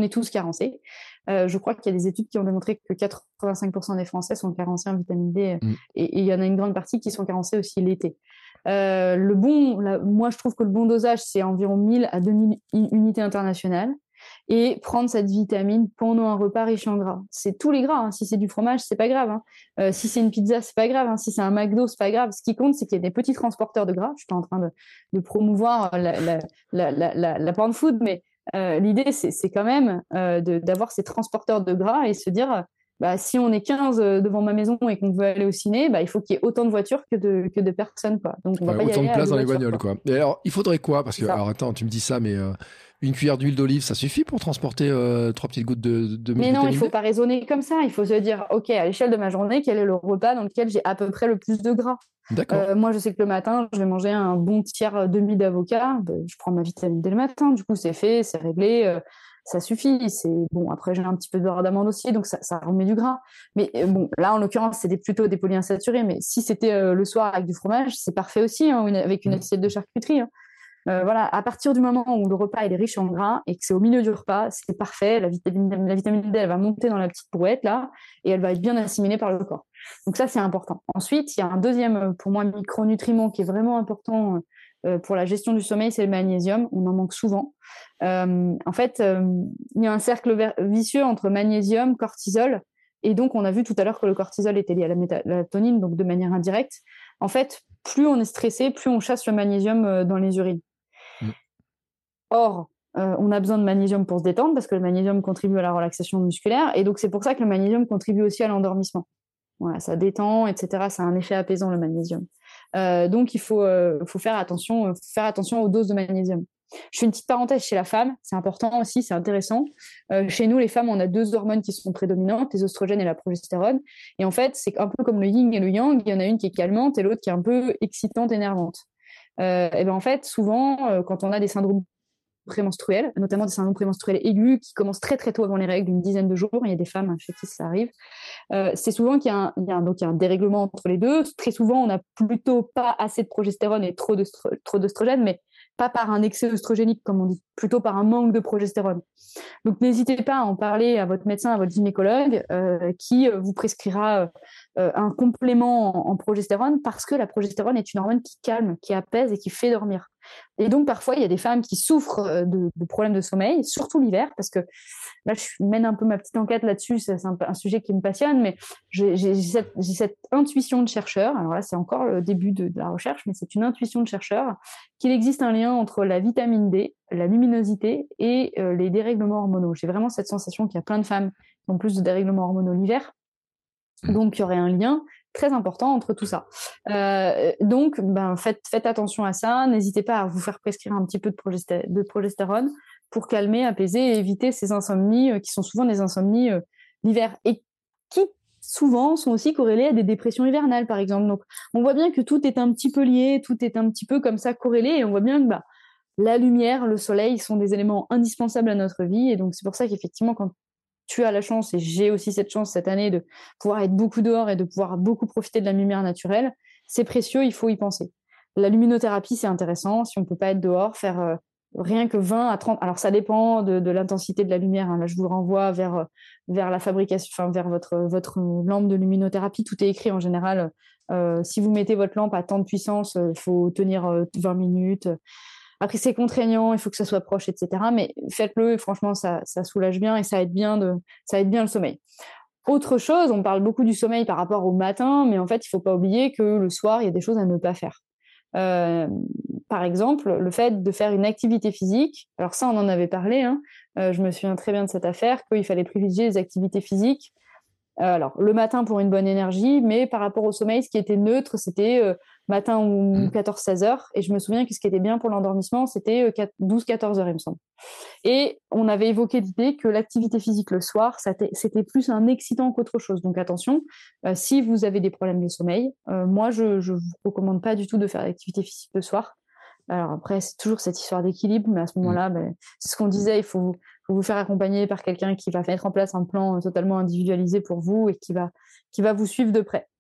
Je crois qu'il y a des études qui ont démontré que 85% des Français sont carencés en vitamine D et il y en a une grande partie qui sont carencés aussi l'été. Moi, je trouve que le bon dosage, c'est environ 1000 à 2000 unités internationales et prendre cette vitamine pendant un repas riche en gras. C'est tous les gras. Si c'est du fromage, c'est pas grave. Si c'est une pizza, c'est pas grave. Si c'est un McDo, c'est pas grave. Ce qui compte, c'est qu'il y a des petits transporteurs de gras. Je suis pas en train de promouvoir la porn food, mais l'idée, c'est quand même d'avoir ces transporteurs de gras et se dire, si on est 15 devant ma maison et qu'on veut aller au ciné, il faut qu'il y ait autant de voitures que de personnes, quoi. Donc, on va pas y aller autant de place dans les voitures, bagnoles, quoi. Et alors, il faudrait quoi ? Parce que, alors attends, tu me dis ça, mais une cuillère d'huile d'olive, ça suffit pour transporter 3 petites gouttes de Mais non, il ne faut D ? pas raisonner comme ça. Il faut se dire, OK, à l'échelle de ma journée, quel est le repas dans lequel j'ai à peu près le plus de gras ? D'accord. Moi, je sais que le matin, je vais manger un bon tiers demi d'avocat. Je prends ma vitamine D le matin. Du coup, c'est fait, c'est réglé. ça suffit. C'est bon. Après, j'ai un petit peu de beurre d'amande aussi, donc ça remet du gras. Mais bon, là, en l'occurrence, c'était plutôt des polyinsaturés. Mais si c'était le soir avec du fromage, c'est parfait aussi, hein, avec une assiette de charcuterie. Hein. Voilà, à partir du moment où le repas il est riche en gras et que c'est au milieu du repas, c'est parfait. La vitamine D, elle va monter dans la petite brouette là et elle va être bien assimilée par le corps. Donc ça, c'est important. Ensuite, il y a un deuxième, pour moi, micronutriment qui est vraiment important pour la gestion du sommeil, c'est le magnésium. On en manque souvent. En fait, il y a un cercle vicieux entre magnésium, cortisol, et donc on a vu tout à l'heure que le cortisol était lié à la mélatonine, donc de manière indirecte. En fait, plus on est stressé, plus on chasse le magnésium dans les urines. Or, on a besoin de magnésium pour se détendre parce que le magnésium contribue à la relaxation musculaire et donc c'est pour ça que le magnésium contribue aussi à l'endormissement. Voilà, ça détend, etc. Ça a un effet apaisant, le magnésium. Donc, il faut faire attention aux doses de magnésium. Je fais une petite parenthèse chez la femme, c'est important aussi, c'est intéressant. Chez nous, les femmes, on a 2 hormones qui sont prédominantes, les oestrogènes et la progestérone. Et en fait, c'est un peu comme le yin et le yang, il y en a une qui est calmante et l'autre qui est un peu excitante, énervante. Et ben en fait, souvent, quand on a des syndromes prémenstruels, notamment des syndromes prémenstruels aigus qui commencent très très tôt avant les règles, d'une dizaine de jours. Il y a des femmes chez qui ça arrive. C'est souvent qu'il y a un dérèglement entre les deux. Très souvent, on n'a plutôt pas assez de progestérone et trop d'œstrogène, mais pas par un excès œstrogénique, comme on dit, plutôt par un manque de progestérone. Donc, n'hésitez pas à en parler à votre médecin, à votre gynécologue, qui vous prescrira un complément en progestérone, parce que la progestérone est une hormone qui calme, qui apaise et qui fait dormir. Et donc, parfois, il y a des femmes qui souffrent de problèmes de sommeil, surtout l'hiver, parce que là, je mène un peu ma petite enquête là-dessus, c'est un sujet qui me passionne, mais j'ai cette intuition de chercheur. Alors là, c'est encore le début de la recherche, mais c'est une intuition de chercheur qu'il existe un lien entre la vitamine D, la luminosité et les dérèglements hormonaux. J'ai vraiment cette sensation qu'il y a plein de femmes qui ont plus de dérèglements hormonaux l'hiver. Donc, il y aurait un lien très important entre tout ça. Donc, faites attention à ça. N'hésitez pas à vous faire prescrire un petit peu de progestérone pour calmer, apaiser et éviter ces insomnies qui sont souvent des insomnies l'hiver et qui souvent sont aussi corrélées à des dépressions hivernales, par exemple. Donc, on voit bien que tout est un petit peu lié, tout est un petit peu comme ça corrélé et on voit bien que la lumière, le soleil sont des éléments indispensables à notre vie et donc c'est pour ça qu'effectivement, quand tu as la chance, et j'ai aussi cette chance cette année de pouvoir être beaucoup dehors et de pouvoir beaucoup profiter de la lumière naturelle, c'est précieux, il faut y penser. La luminothérapie, c'est intéressant. Si on ne peut pas être dehors, faire rien que 20 à 30... Alors, ça dépend de l'intensité de la lumière. Hein. Là, je vous renvoie vers la fabrication, enfin, vers votre lampe de luminothérapie. Tout est écrit en général. Si vous mettez votre lampe à tant de puissance, il faut tenir 20 minutes. Après, c'est contraignant, il faut que ça soit proche, etc. Mais faites-le, et franchement, ça soulage bien et ça aide bien le sommeil. Autre chose, on parle beaucoup du sommeil par rapport au matin, mais en fait, il ne faut pas oublier que le soir, il y a des choses à ne pas faire. Par exemple, le fait de faire une activité physique, alors ça, on en avait parlé, hein, je me souviens très bien de cette affaire, qu'il fallait privilégier les activités physiques. Alors, le matin pour une bonne énergie, mais par rapport au sommeil, ce qui était neutre, c'était matin ou 14-16 heures. Et je me souviens que ce qui était bien pour l'endormissement, c'était 12-14 heures, il me semble. Et on avait évoqué l'idée que l'activité physique le soir, c'était plus un excitant qu'autre chose. Donc attention, si vous avez des problèmes de sommeil, moi, je ne vous recommande pas du tout de faire l'activité physique le soir. Alors après, c'est toujours cette histoire d'équilibre, mais à ce moment-là, c'est ce qu'on disait, il faut vous faire accompagner par quelqu'un qui va mettre en place un plan totalement individualisé pour vous et qui va vous suivre de près.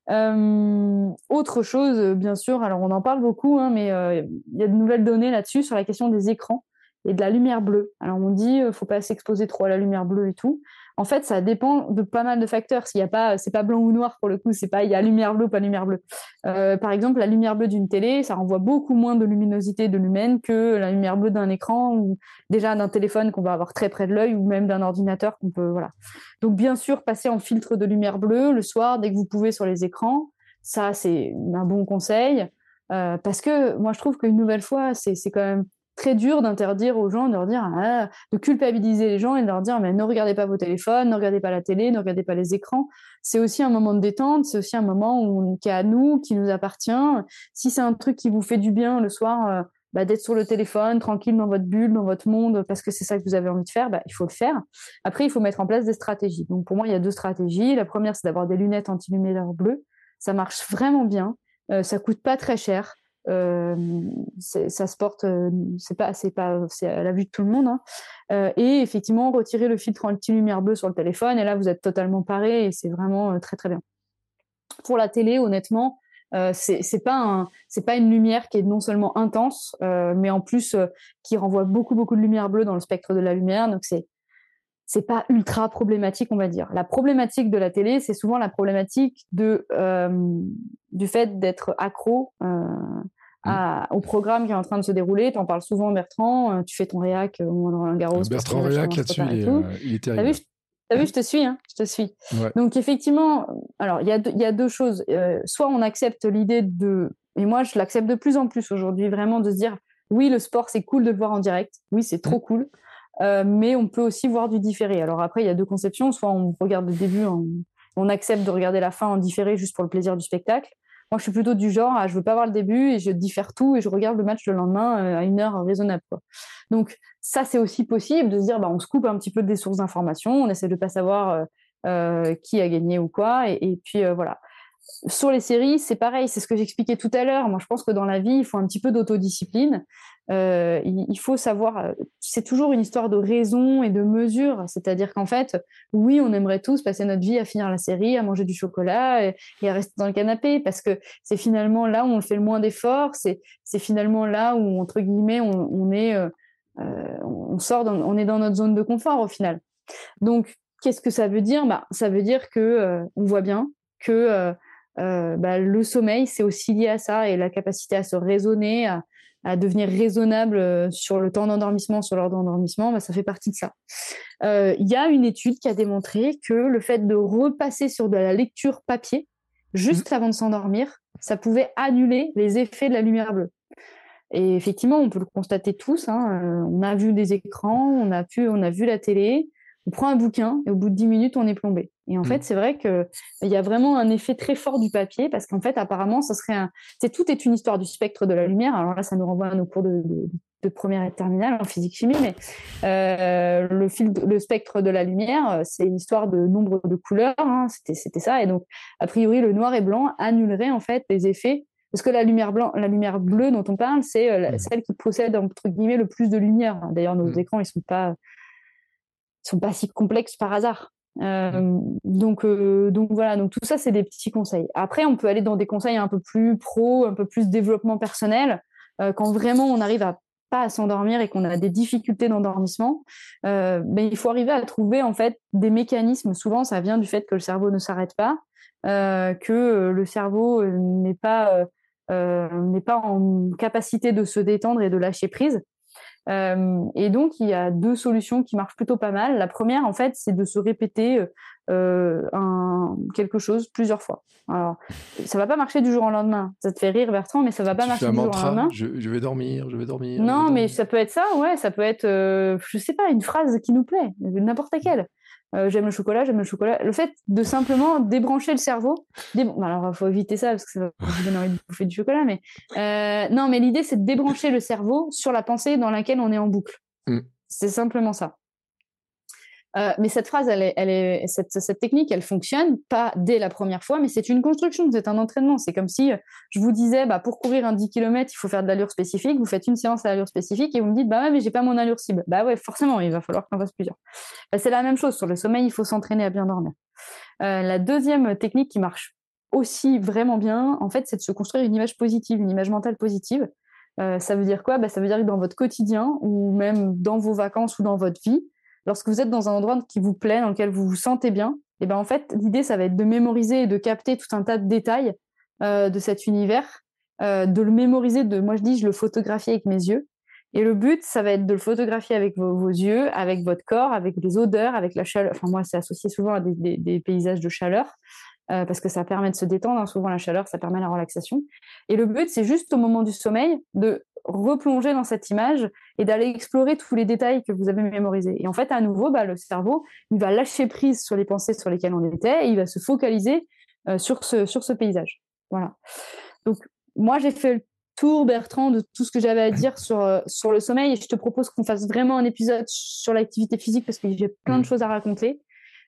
Autre chose, bien sûr, alors on en parle beaucoup, hein, mais il y a de nouvelles données là-dessus sur la question des écrans et de la lumière bleue. Alors on dit faut pas s'exposer trop à la lumière bleue et tout. En fait, ça dépend de pas mal de facteurs. S'il y a pas, c'est pas blanc ou noir pour le coup. C'est pas il y a lumière bleue ou pas lumière bleue. Par exemple, la lumière bleue d'une télé, ça renvoie beaucoup moins de luminosité de lumen que la lumière bleue d'un écran ou déjà d'un téléphone qu'on va avoir très près de l'œil ou même d'un ordinateur qu'on peut voilà. Donc bien sûr, passer en filtre de lumière bleue le soir dès que vous pouvez sur les écrans, ça c'est un bon conseil parce que moi je trouve qu'une nouvelle fois c'est quand même très dur d'interdire aux gens, de leur dire, de culpabiliser les gens et de leur dire, mais ne regardez pas vos téléphones, ne regardez pas la télé, ne regardez pas les écrans. C'est aussi un moment de détente, c'est aussi un moment qui est à nous, qui nous appartient. Si c'est un truc qui vous fait du bien le soir, d'être sur le téléphone, tranquille dans votre bulle, dans votre monde, parce que c'est ça que vous avez envie de faire, il faut le faire. Après, il faut mettre en place des stratégies. Donc pour moi, il y a 2 stratégies. La première, c'est d'avoir des lunettes anti-lumière bleues. Ça marche vraiment bien. Ça coûte pas très cher. ça se porte, c'est à la vue de tout le monde, hein. Et effectivement, retirer le filtre anti-lumière bleue sur le téléphone, et là, vous êtes totalement paré, et c'est vraiment très, très bien. Pour la télé, honnêtement, c'est pas une lumière qui est non seulement intense, mais en plus qui renvoie beaucoup, beaucoup de lumière bleue dans le spectre de la lumière, donc c'est pas ultra problématique, on va dire. La problématique de la télé, c'est souvent la problématique du fait d'être accro au programme qui est en train de se dérouler. Tu en parles souvent, Bertrand, tu fais ton réac au moment de Roland-Garros. Bertrand réac là-dessus, il est terrible. T'as vu, je te suis, hein, je te suis. Ouais. Donc effectivement, alors il y a deux choses. Soit on accepte l'idée et moi je l'accepte de plus en plus aujourd'hui, vraiment de se dire, oui, le sport c'est cool de le voir en direct, oui c'est trop cool, mais on peut aussi voir du différé. Alors après il y a deux conceptions, soit on regarde le début, on accepte de regarder la fin en différé juste pour le plaisir du spectacle. Moi je suis plutôt du genre, je veux pas voir le début et je diffère tout et je regarde le match le lendemain à une heure raisonnable, quoi. Donc ça, c'est aussi possible de se dire, on se coupe un petit peu des sources d'informations, on essaie de pas savoir qui a gagné ou quoi, et puis voilà. Sur les séries, c'est pareil, c'est ce que j'expliquais tout à l'heure. Moi, je pense que dans la vie, il faut un petit peu d'autodiscipline. Il faut savoir, c'est toujours une histoire de raison et de mesure. C'est-à-dire qu'en fait, oui, on aimerait tous passer notre vie à finir la série, à manger du chocolat et à rester dans le canapé, parce que c'est finalement là où on fait le moins d'efforts, c'est finalement là où, entre guillemets, on est... on est dans notre zone de confort au final. Donc, qu'est-ce que ça veut dire ? Ça veut dire que on voit bien que le sommeil, c'est aussi lié à ça, et la capacité à se raisonner, à devenir raisonnable sur le temps d'endormissement, sur l'heure d'endormissement, ça fait partie de ça. Il y a une étude qui a démontré que le fait de repasser sur de la lecture papier juste avant de s'endormir, ça pouvait annuler les effets de la lumière bleue. Et effectivement, on peut le constater tous, hein, on a vu des écrans, on a vu la télé, on prend un bouquin et au bout de 10 minutes, on est plombé. Et en fait, c'est vrai qu'il y a vraiment un effet très fort du papier, parce qu'en fait, apparemment, tout est une histoire du spectre de la lumière. Alors là, ça nous renvoie à nos cours de première et de terminale en physique-chimie, mais le spectre de la lumière, c'est une histoire de nombre de couleurs, hein, c'était ça. Et donc, a priori, le noir et blanc annulerait en fait les effets. Parce que la lumière bleue dont on parle, c'est celle qui possède, entre guillemets, le plus de lumière. D'ailleurs, nos écrans, ils sont pas si complexes par hasard. Donc voilà, donc tout ça, c'est des petits conseils. Après, on peut aller dans des conseils un peu plus pro, un peu plus développement personnel, quand vraiment on n'arrive pas à s'endormir et qu'on a des difficultés d'endormissement. Il faut arriver à trouver en fait des mécanismes. Souvent, ça vient du fait que le cerveau ne s'arrête pas, que le cerveau n'est pas en capacité de se détendre et de lâcher prise. Et donc, il y a deux solutions qui marchent plutôt pas mal. La première, en fait, c'est de se répéter quelque chose plusieurs fois. Alors, ça va pas marcher du jour au lendemain. Ça te fait rire, Bertrand, mais ça va pas marcher du jour au lendemain. Je vais dormir. Non, mais ça peut être ça, ouais. Ça peut être, je sais pas, une phrase qui nous plaît, n'importe laquelle. J'aime le chocolat. Le fait de simplement débrancher le cerveau. Alors, il faut éviter ça parce que ça va vous donner envie de bouffer du chocolat. Mais non, mais l'idée, c'est de débrancher le cerveau sur la pensée dans laquelle on est en boucle. C'est simplement ça. Mais cette phrase, cette technique, elle fonctionne pas dès la première fois, mais c'est une construction, c'est un entraînement. C'est comme si je vous disais, pour courir un 10 km, il faut faire de l'allure spécifique. Vous faites une séance à l'allure spécifique et vous me dites, ouais, mais j'ai pas mon allure cible. Ouais, forcément, il va falloir qu'on fasse plusieurs. C'est la même chose. Sur le sommeil, il faut s'entraîner à bien dormir. La deuxième technique qui marche aussi vraiment bien, en fait, c'est de se construire une image positive, une image mentale positive. Ça veut dire quoi ? Ça veut dire que dans votre quotidien ou même dans vos vacances ou dans votre vie, lorsque vous êtes dans un endroit qui vous plaît, dans lequel vous vous sentez bien, et en fait, l'idée, ça va être de mémoriser et de capter tout un tas de détails de cet univers, de le mémoriser, moi je dis, je le photographie avec mes yeux. Et le but, ça va être de le photographier avec vos yeux, avec votre corps, avec les odeurs, avec la chaleur. Enfin, moi, c'est associé souvent à des paysages de chaleur, parce que ça permet de se détendre. Hein. Souvent, la chaleur, ça permet la relaxation. Et le but, c'est juste au moment du sommeil de replonger dans cette image et d'aller explorer tous les détails que vous avez mémorisés. Et en fait, à nouveau, le cerveau, il va lâcher prise sur les pensées sur lesquelles on était et il va se focaliser sur ce paysage. Voilà. Donc, moi, j'ai fait le tour, Bertrand, de tout ce que j'avais à dire sur le sommeil, et je te propose qu'on fasse vraiment un épisode sur l'activité physique parce que j'ai plein de choses à raconter.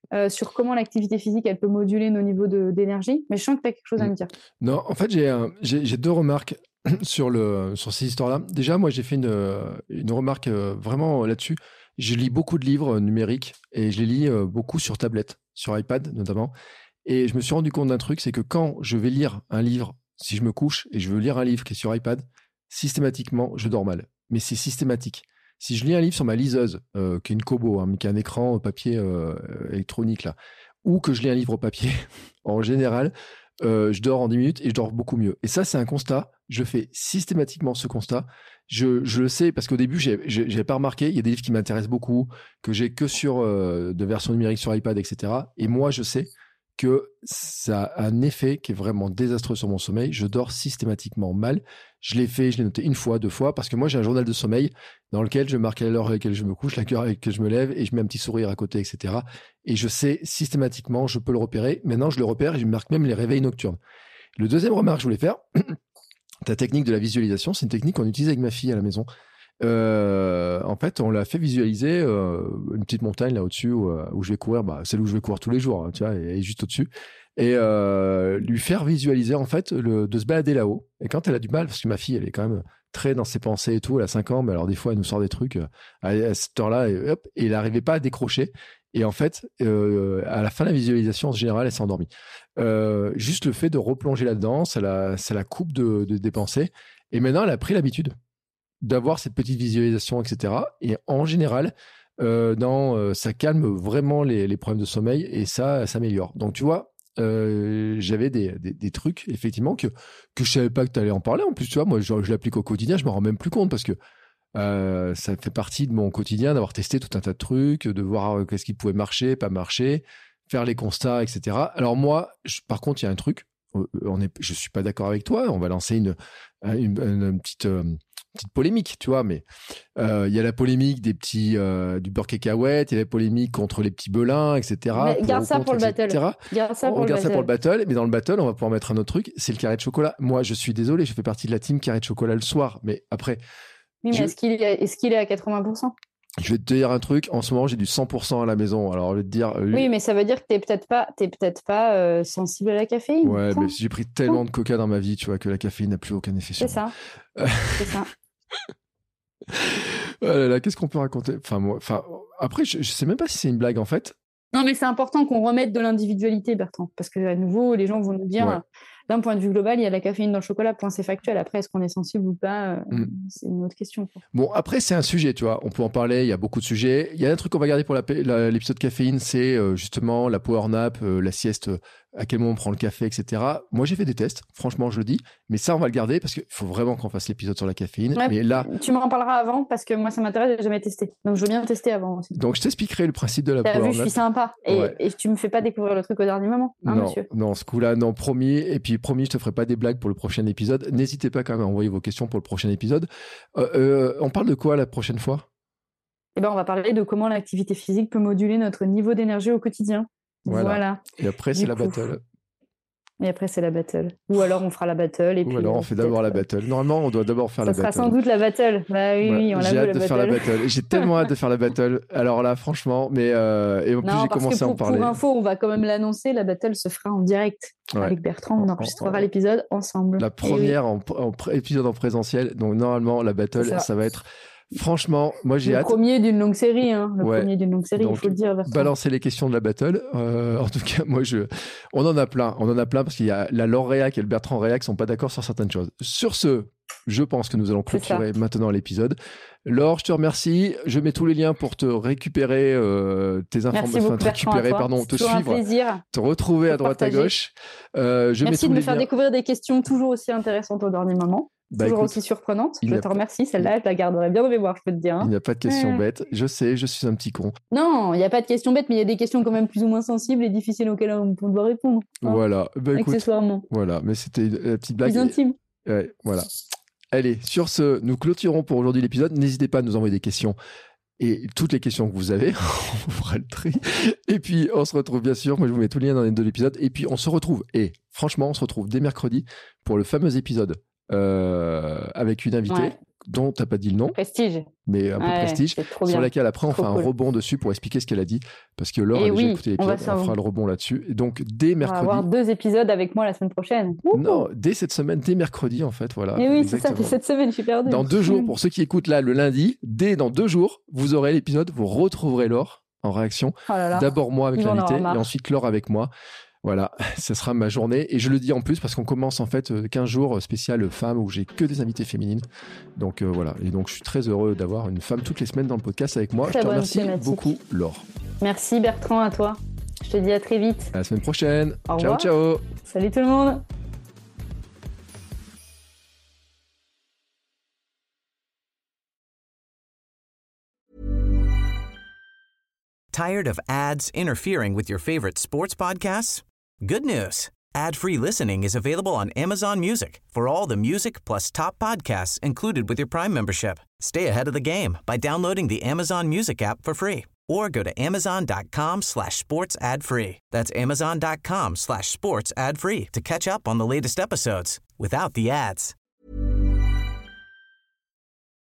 sur comment l'activité physique, elle peut moduler nos niveaux d'énergie. Mais je sens que tu as quelque chose à me dire. Non, en fait, j'ai 2 remarques sur ces histoires-là. Déjà, moi, j'ai fait une remarque vraiment là-dessus. Je lis beaucoup de livres numériques et je les lis beaucoup sur tablette, sur iPad notamment. Et je me suis rendu compte d'un truc, c'est que quand je vais lire un livre, si je me couche et je veux lire un livre qui est sur iPad, systématiquement, je dors mal. Mais c'est systématique. Si je lis un livre sur ma liseuse, qui est une Kobo, hein, mais qui a un écran papier électronique, là, ou que je lis un livre au papier, en général, je dors en 10 minutes et je dors beaucoup mieux. Et ça, c'est un constat. Je fais systématiquement ce constat. Je le sais parce qu'au début, j'ai pas remarqué. Il y a des livres qui m'intéressent beaucoup, que j'ai que sur de version numérique sur iPad, etc. Et moi, je sais que ça a un effet qui est vraiment désastreux sur mon sommeil. Je dors systématiquement mal. Je l'ai noté 1 fois, 2 fois, parce que moi, j'ai un journal de sommeil dans lequel je marque à l'heure à laquelle je me couche, l'heure à laquelle je me lève, et je mets un petit sourire à côté, etc. Et je sais systématiquement, je peux le repérer. Maintenant, je le repère et je marque même les réveils nocturnes. Le deuxième remarque que je voulais faire, ta technique de la visualisation, c'est une technique qu'on utilise avec ma fille à la maison. En fait, on l'a fait visualiser une petite montagne là au-dessus où je vais courir, celle où je vais courir tous les jours, hein, tu vois, et juste au-dessus, et lui faire visualiser en fait de se balader là-haut. Et quand elle a du mal, parce que ma fille, elle est quand même très dans ses pensées et tout, elle a 5 ans, mais alors des fois elle nous sort des trucs à cette heure-là, et hop, et elle n'arrivait pas à décrocher. Et en fait, à la fin de la visualisation, en général, elle s'est endormie. Juste le fait de replonger là-dedans, ça la coupe des pensées. Et maintenant, elle a pris l'habitude d'avoir cette petite visualisation, etc. Et en général, ça calme vraiment les problèmes de sommeil et ça s'améliore. Donc, tu vois, j'avais des trucs, effectivement, que je savais pas que tu allais en parler. En plus, tu vois, moi, je l'applique au quotidien, je m'en rends même plus compte parce que ça fait partie de mon quotidien d'avoir testé tout un tas de trucs, de voir qu'est-ce qui pouvait marcher, pas marcher, faire les constats, etc. Alors moi, par contre, il y a un truc, je suis pas d'accord avec toi, on va lancer une petite polémique, tu vois, mais il y a la polémique des petits du beurre cacahuète, il y a la polémique contre les petits belins, etc. Garde ça pour le battle. Garde ça pour le battle, mais dans le battle, on va pouvoir mettre un autre truc, c'est le carré de chocolat. Moi, je suis désolé, je fais partie de la team carré de chocolat le soir, mais après... Oui, mais est-ce qu'il est à 80%? Je vais te dire un truc, en ce moment j'ai du 100% à la maison, alors je vais te dire... Oui, mais ça veut dire que t'es peut-être pas sensible à la caféine. Ouais, mais j'ai pris tellement de coca dans ma vie, tu vois, que la caféine n'a plus aucun effet sur moi. C'est ça. Oh là là, qu'est-ce qu'on peut raconter? Après, je sais même pas si c'est une blague en fait. Non, mais c'est important qu'on remette de l'individualité, Bertrand, parce que à nouveau, les gens vont nous dire... Ouais. D'un point de vue global, il y a de la caféine dans le chocolat, point, c'est factuel. Après, est-ce qu'on est sensible ou pas, c'est une autre question. Bon, après, c'est un sujet, tu vois, on peut en parler, il y a beaucoup de sujets. Il y a un truc qu'on va garder pour l'épisode caféine, c'est justement la power nap, la sieste, à quel moment on prend le café, etc. Moi, j'ai fait des tests, franchement, je le dis, mais ça, on va le garder parce qu'il faut vraiment qu'on fasse l'épisode sur la caféine. Ouais, mais là... Tu m'en parleras avant parce que moi, ça m'intéresse, j'ai jamais testé. Donc, je veux bien tester avant aussi. Donc, je t'expliquerai le principe de la power nap. Je suis sympa. Et tu me fais pas découvrir le truc au dernier moment, hein, non, monsieur. Non, ce coup-là, non, promis. Et puis, promis, je te ferai pas des blagues pour le prochain épisode. N'hésitez pas quand même à envoyer vos questions pour le prochain épisode. On parle de quoi la prochaine fois? On va parler de comment l'activité physique peut moduler notre niveau d'énergie au quotidien. Voilà. Et après, c'est la battle. Et après, c'est la battle. Ou alors, on fera la battle. Et Ou alors, on fait d'abord la battle. Normalement, on doit d'abord faire la battle. Ça sera sans doute la battle. Bah oui, on l'a vu, la battle. J'ai hâte de faire la battle. J'ai tellement hâte de faire la battle. Alors là, franchement, mais et en plus, j'ai commencé à en parler. Pour info, on va quand même l'annoncer. La battle se fera en direct avec Bertrand. On enregistrera l'épisode ensemble. La première épisode en présentiel. Donc, normalement, la battle, ça va être... Franchement, moi j'ai hâte. Le premier d'une longue série, premier d'une longue série, il faut le dire. Balancer les questions de la battle. En tout cas, on en a plein. On en a plein parce qu'il y a la Laure Réac et le Bertrand Réac sont pas d'accord sur certaines choses. Sur ce, je pense que nous allons clôturer maintenant l'épisode. Laure, je te remercie. Je mets tous les liens pour te récupérer tes informations, te suivre, te retrouver à droite à gauche. Merci de me faire découvrir des questions toujours aussi intéressantes au dernier moment. Toujours aussi surprenante. Je te remercie. Celle-là, je la garderai bien de mémoire, je peux te dire. Il n'y a pas de questions bêtes. Je sais, je suis un petit con. Non, il n'y a pas de questions bêtes, mais il y a des questions quand même plus ou moins sensibles et difficiles auxquelles on doit répondre. Voilà. Accessoirement. Voilà, mais c'était la petite blague. Plus intime. Ouais, voilà. Allez, sur ce, nous clôturons pour aujourd'hui l'épisode. N'hésitez pas à nous envoyer des questions. Et toutes les questions que vous avez, on fera le tri. Et puis, on se retrouve bien sûr. Moi, je vous mets tous les liens dans les 2 épisodes. Et puis, on se retrouve. Et franchement, on se retrouve dès mercredi pour le fameux épisode avec une invitée dont tu n'as pas dit le nom. Prestige. Mais un peu prestige. Sur laquelle après, on fait un rebond dessus pour expliquer ce qu'elle a dit. Parce que Laure a déjà écouté l'épisode, on fera le rebond là-dessus. Et donc, dès mercredi. On va avoir 2 épisodes avec moi la semaine prochaine. Non, dès cette semaine, dès mercredi, en fait. Voilà. Et oui, c'est ça, c'est cette semaine, je suis perdue. Dans 2 jours, pour ceux qui écoutent là le lundi, dans 2 jours, vous aurez l'épisode, vous retrouverez Laure en réaction. D'abord moi avec l'invité et ensuite Laure avec moi. Voilà, ce sera ma journée. Et je le dis en plus parce qu'on commence en fait 15 jours spécial femmes où j'ai que des invités féminines. Donc voilà. Et donc je suis très heureux d'avoir une femme toutes les semaines dans le podcast avec moi. Je te remercie beaucoup, Laure. Merci Bertrand, à toi. Je te dis à très vite. À la semaine prochaine. Au revoir. Ciao. Salut tout le monde. Tired of ads interfering with your favorite sports podcasts? Good news. Ad-free listening is available on Amazon Music for all the music plus top podcasts included with your Prime membership. Stay ahead of the game by downloading the Amazon Music app for free or go to amazon.com/sports ad free. That's amazon.com/sports ad free to catch up on the latest episodes without the ads.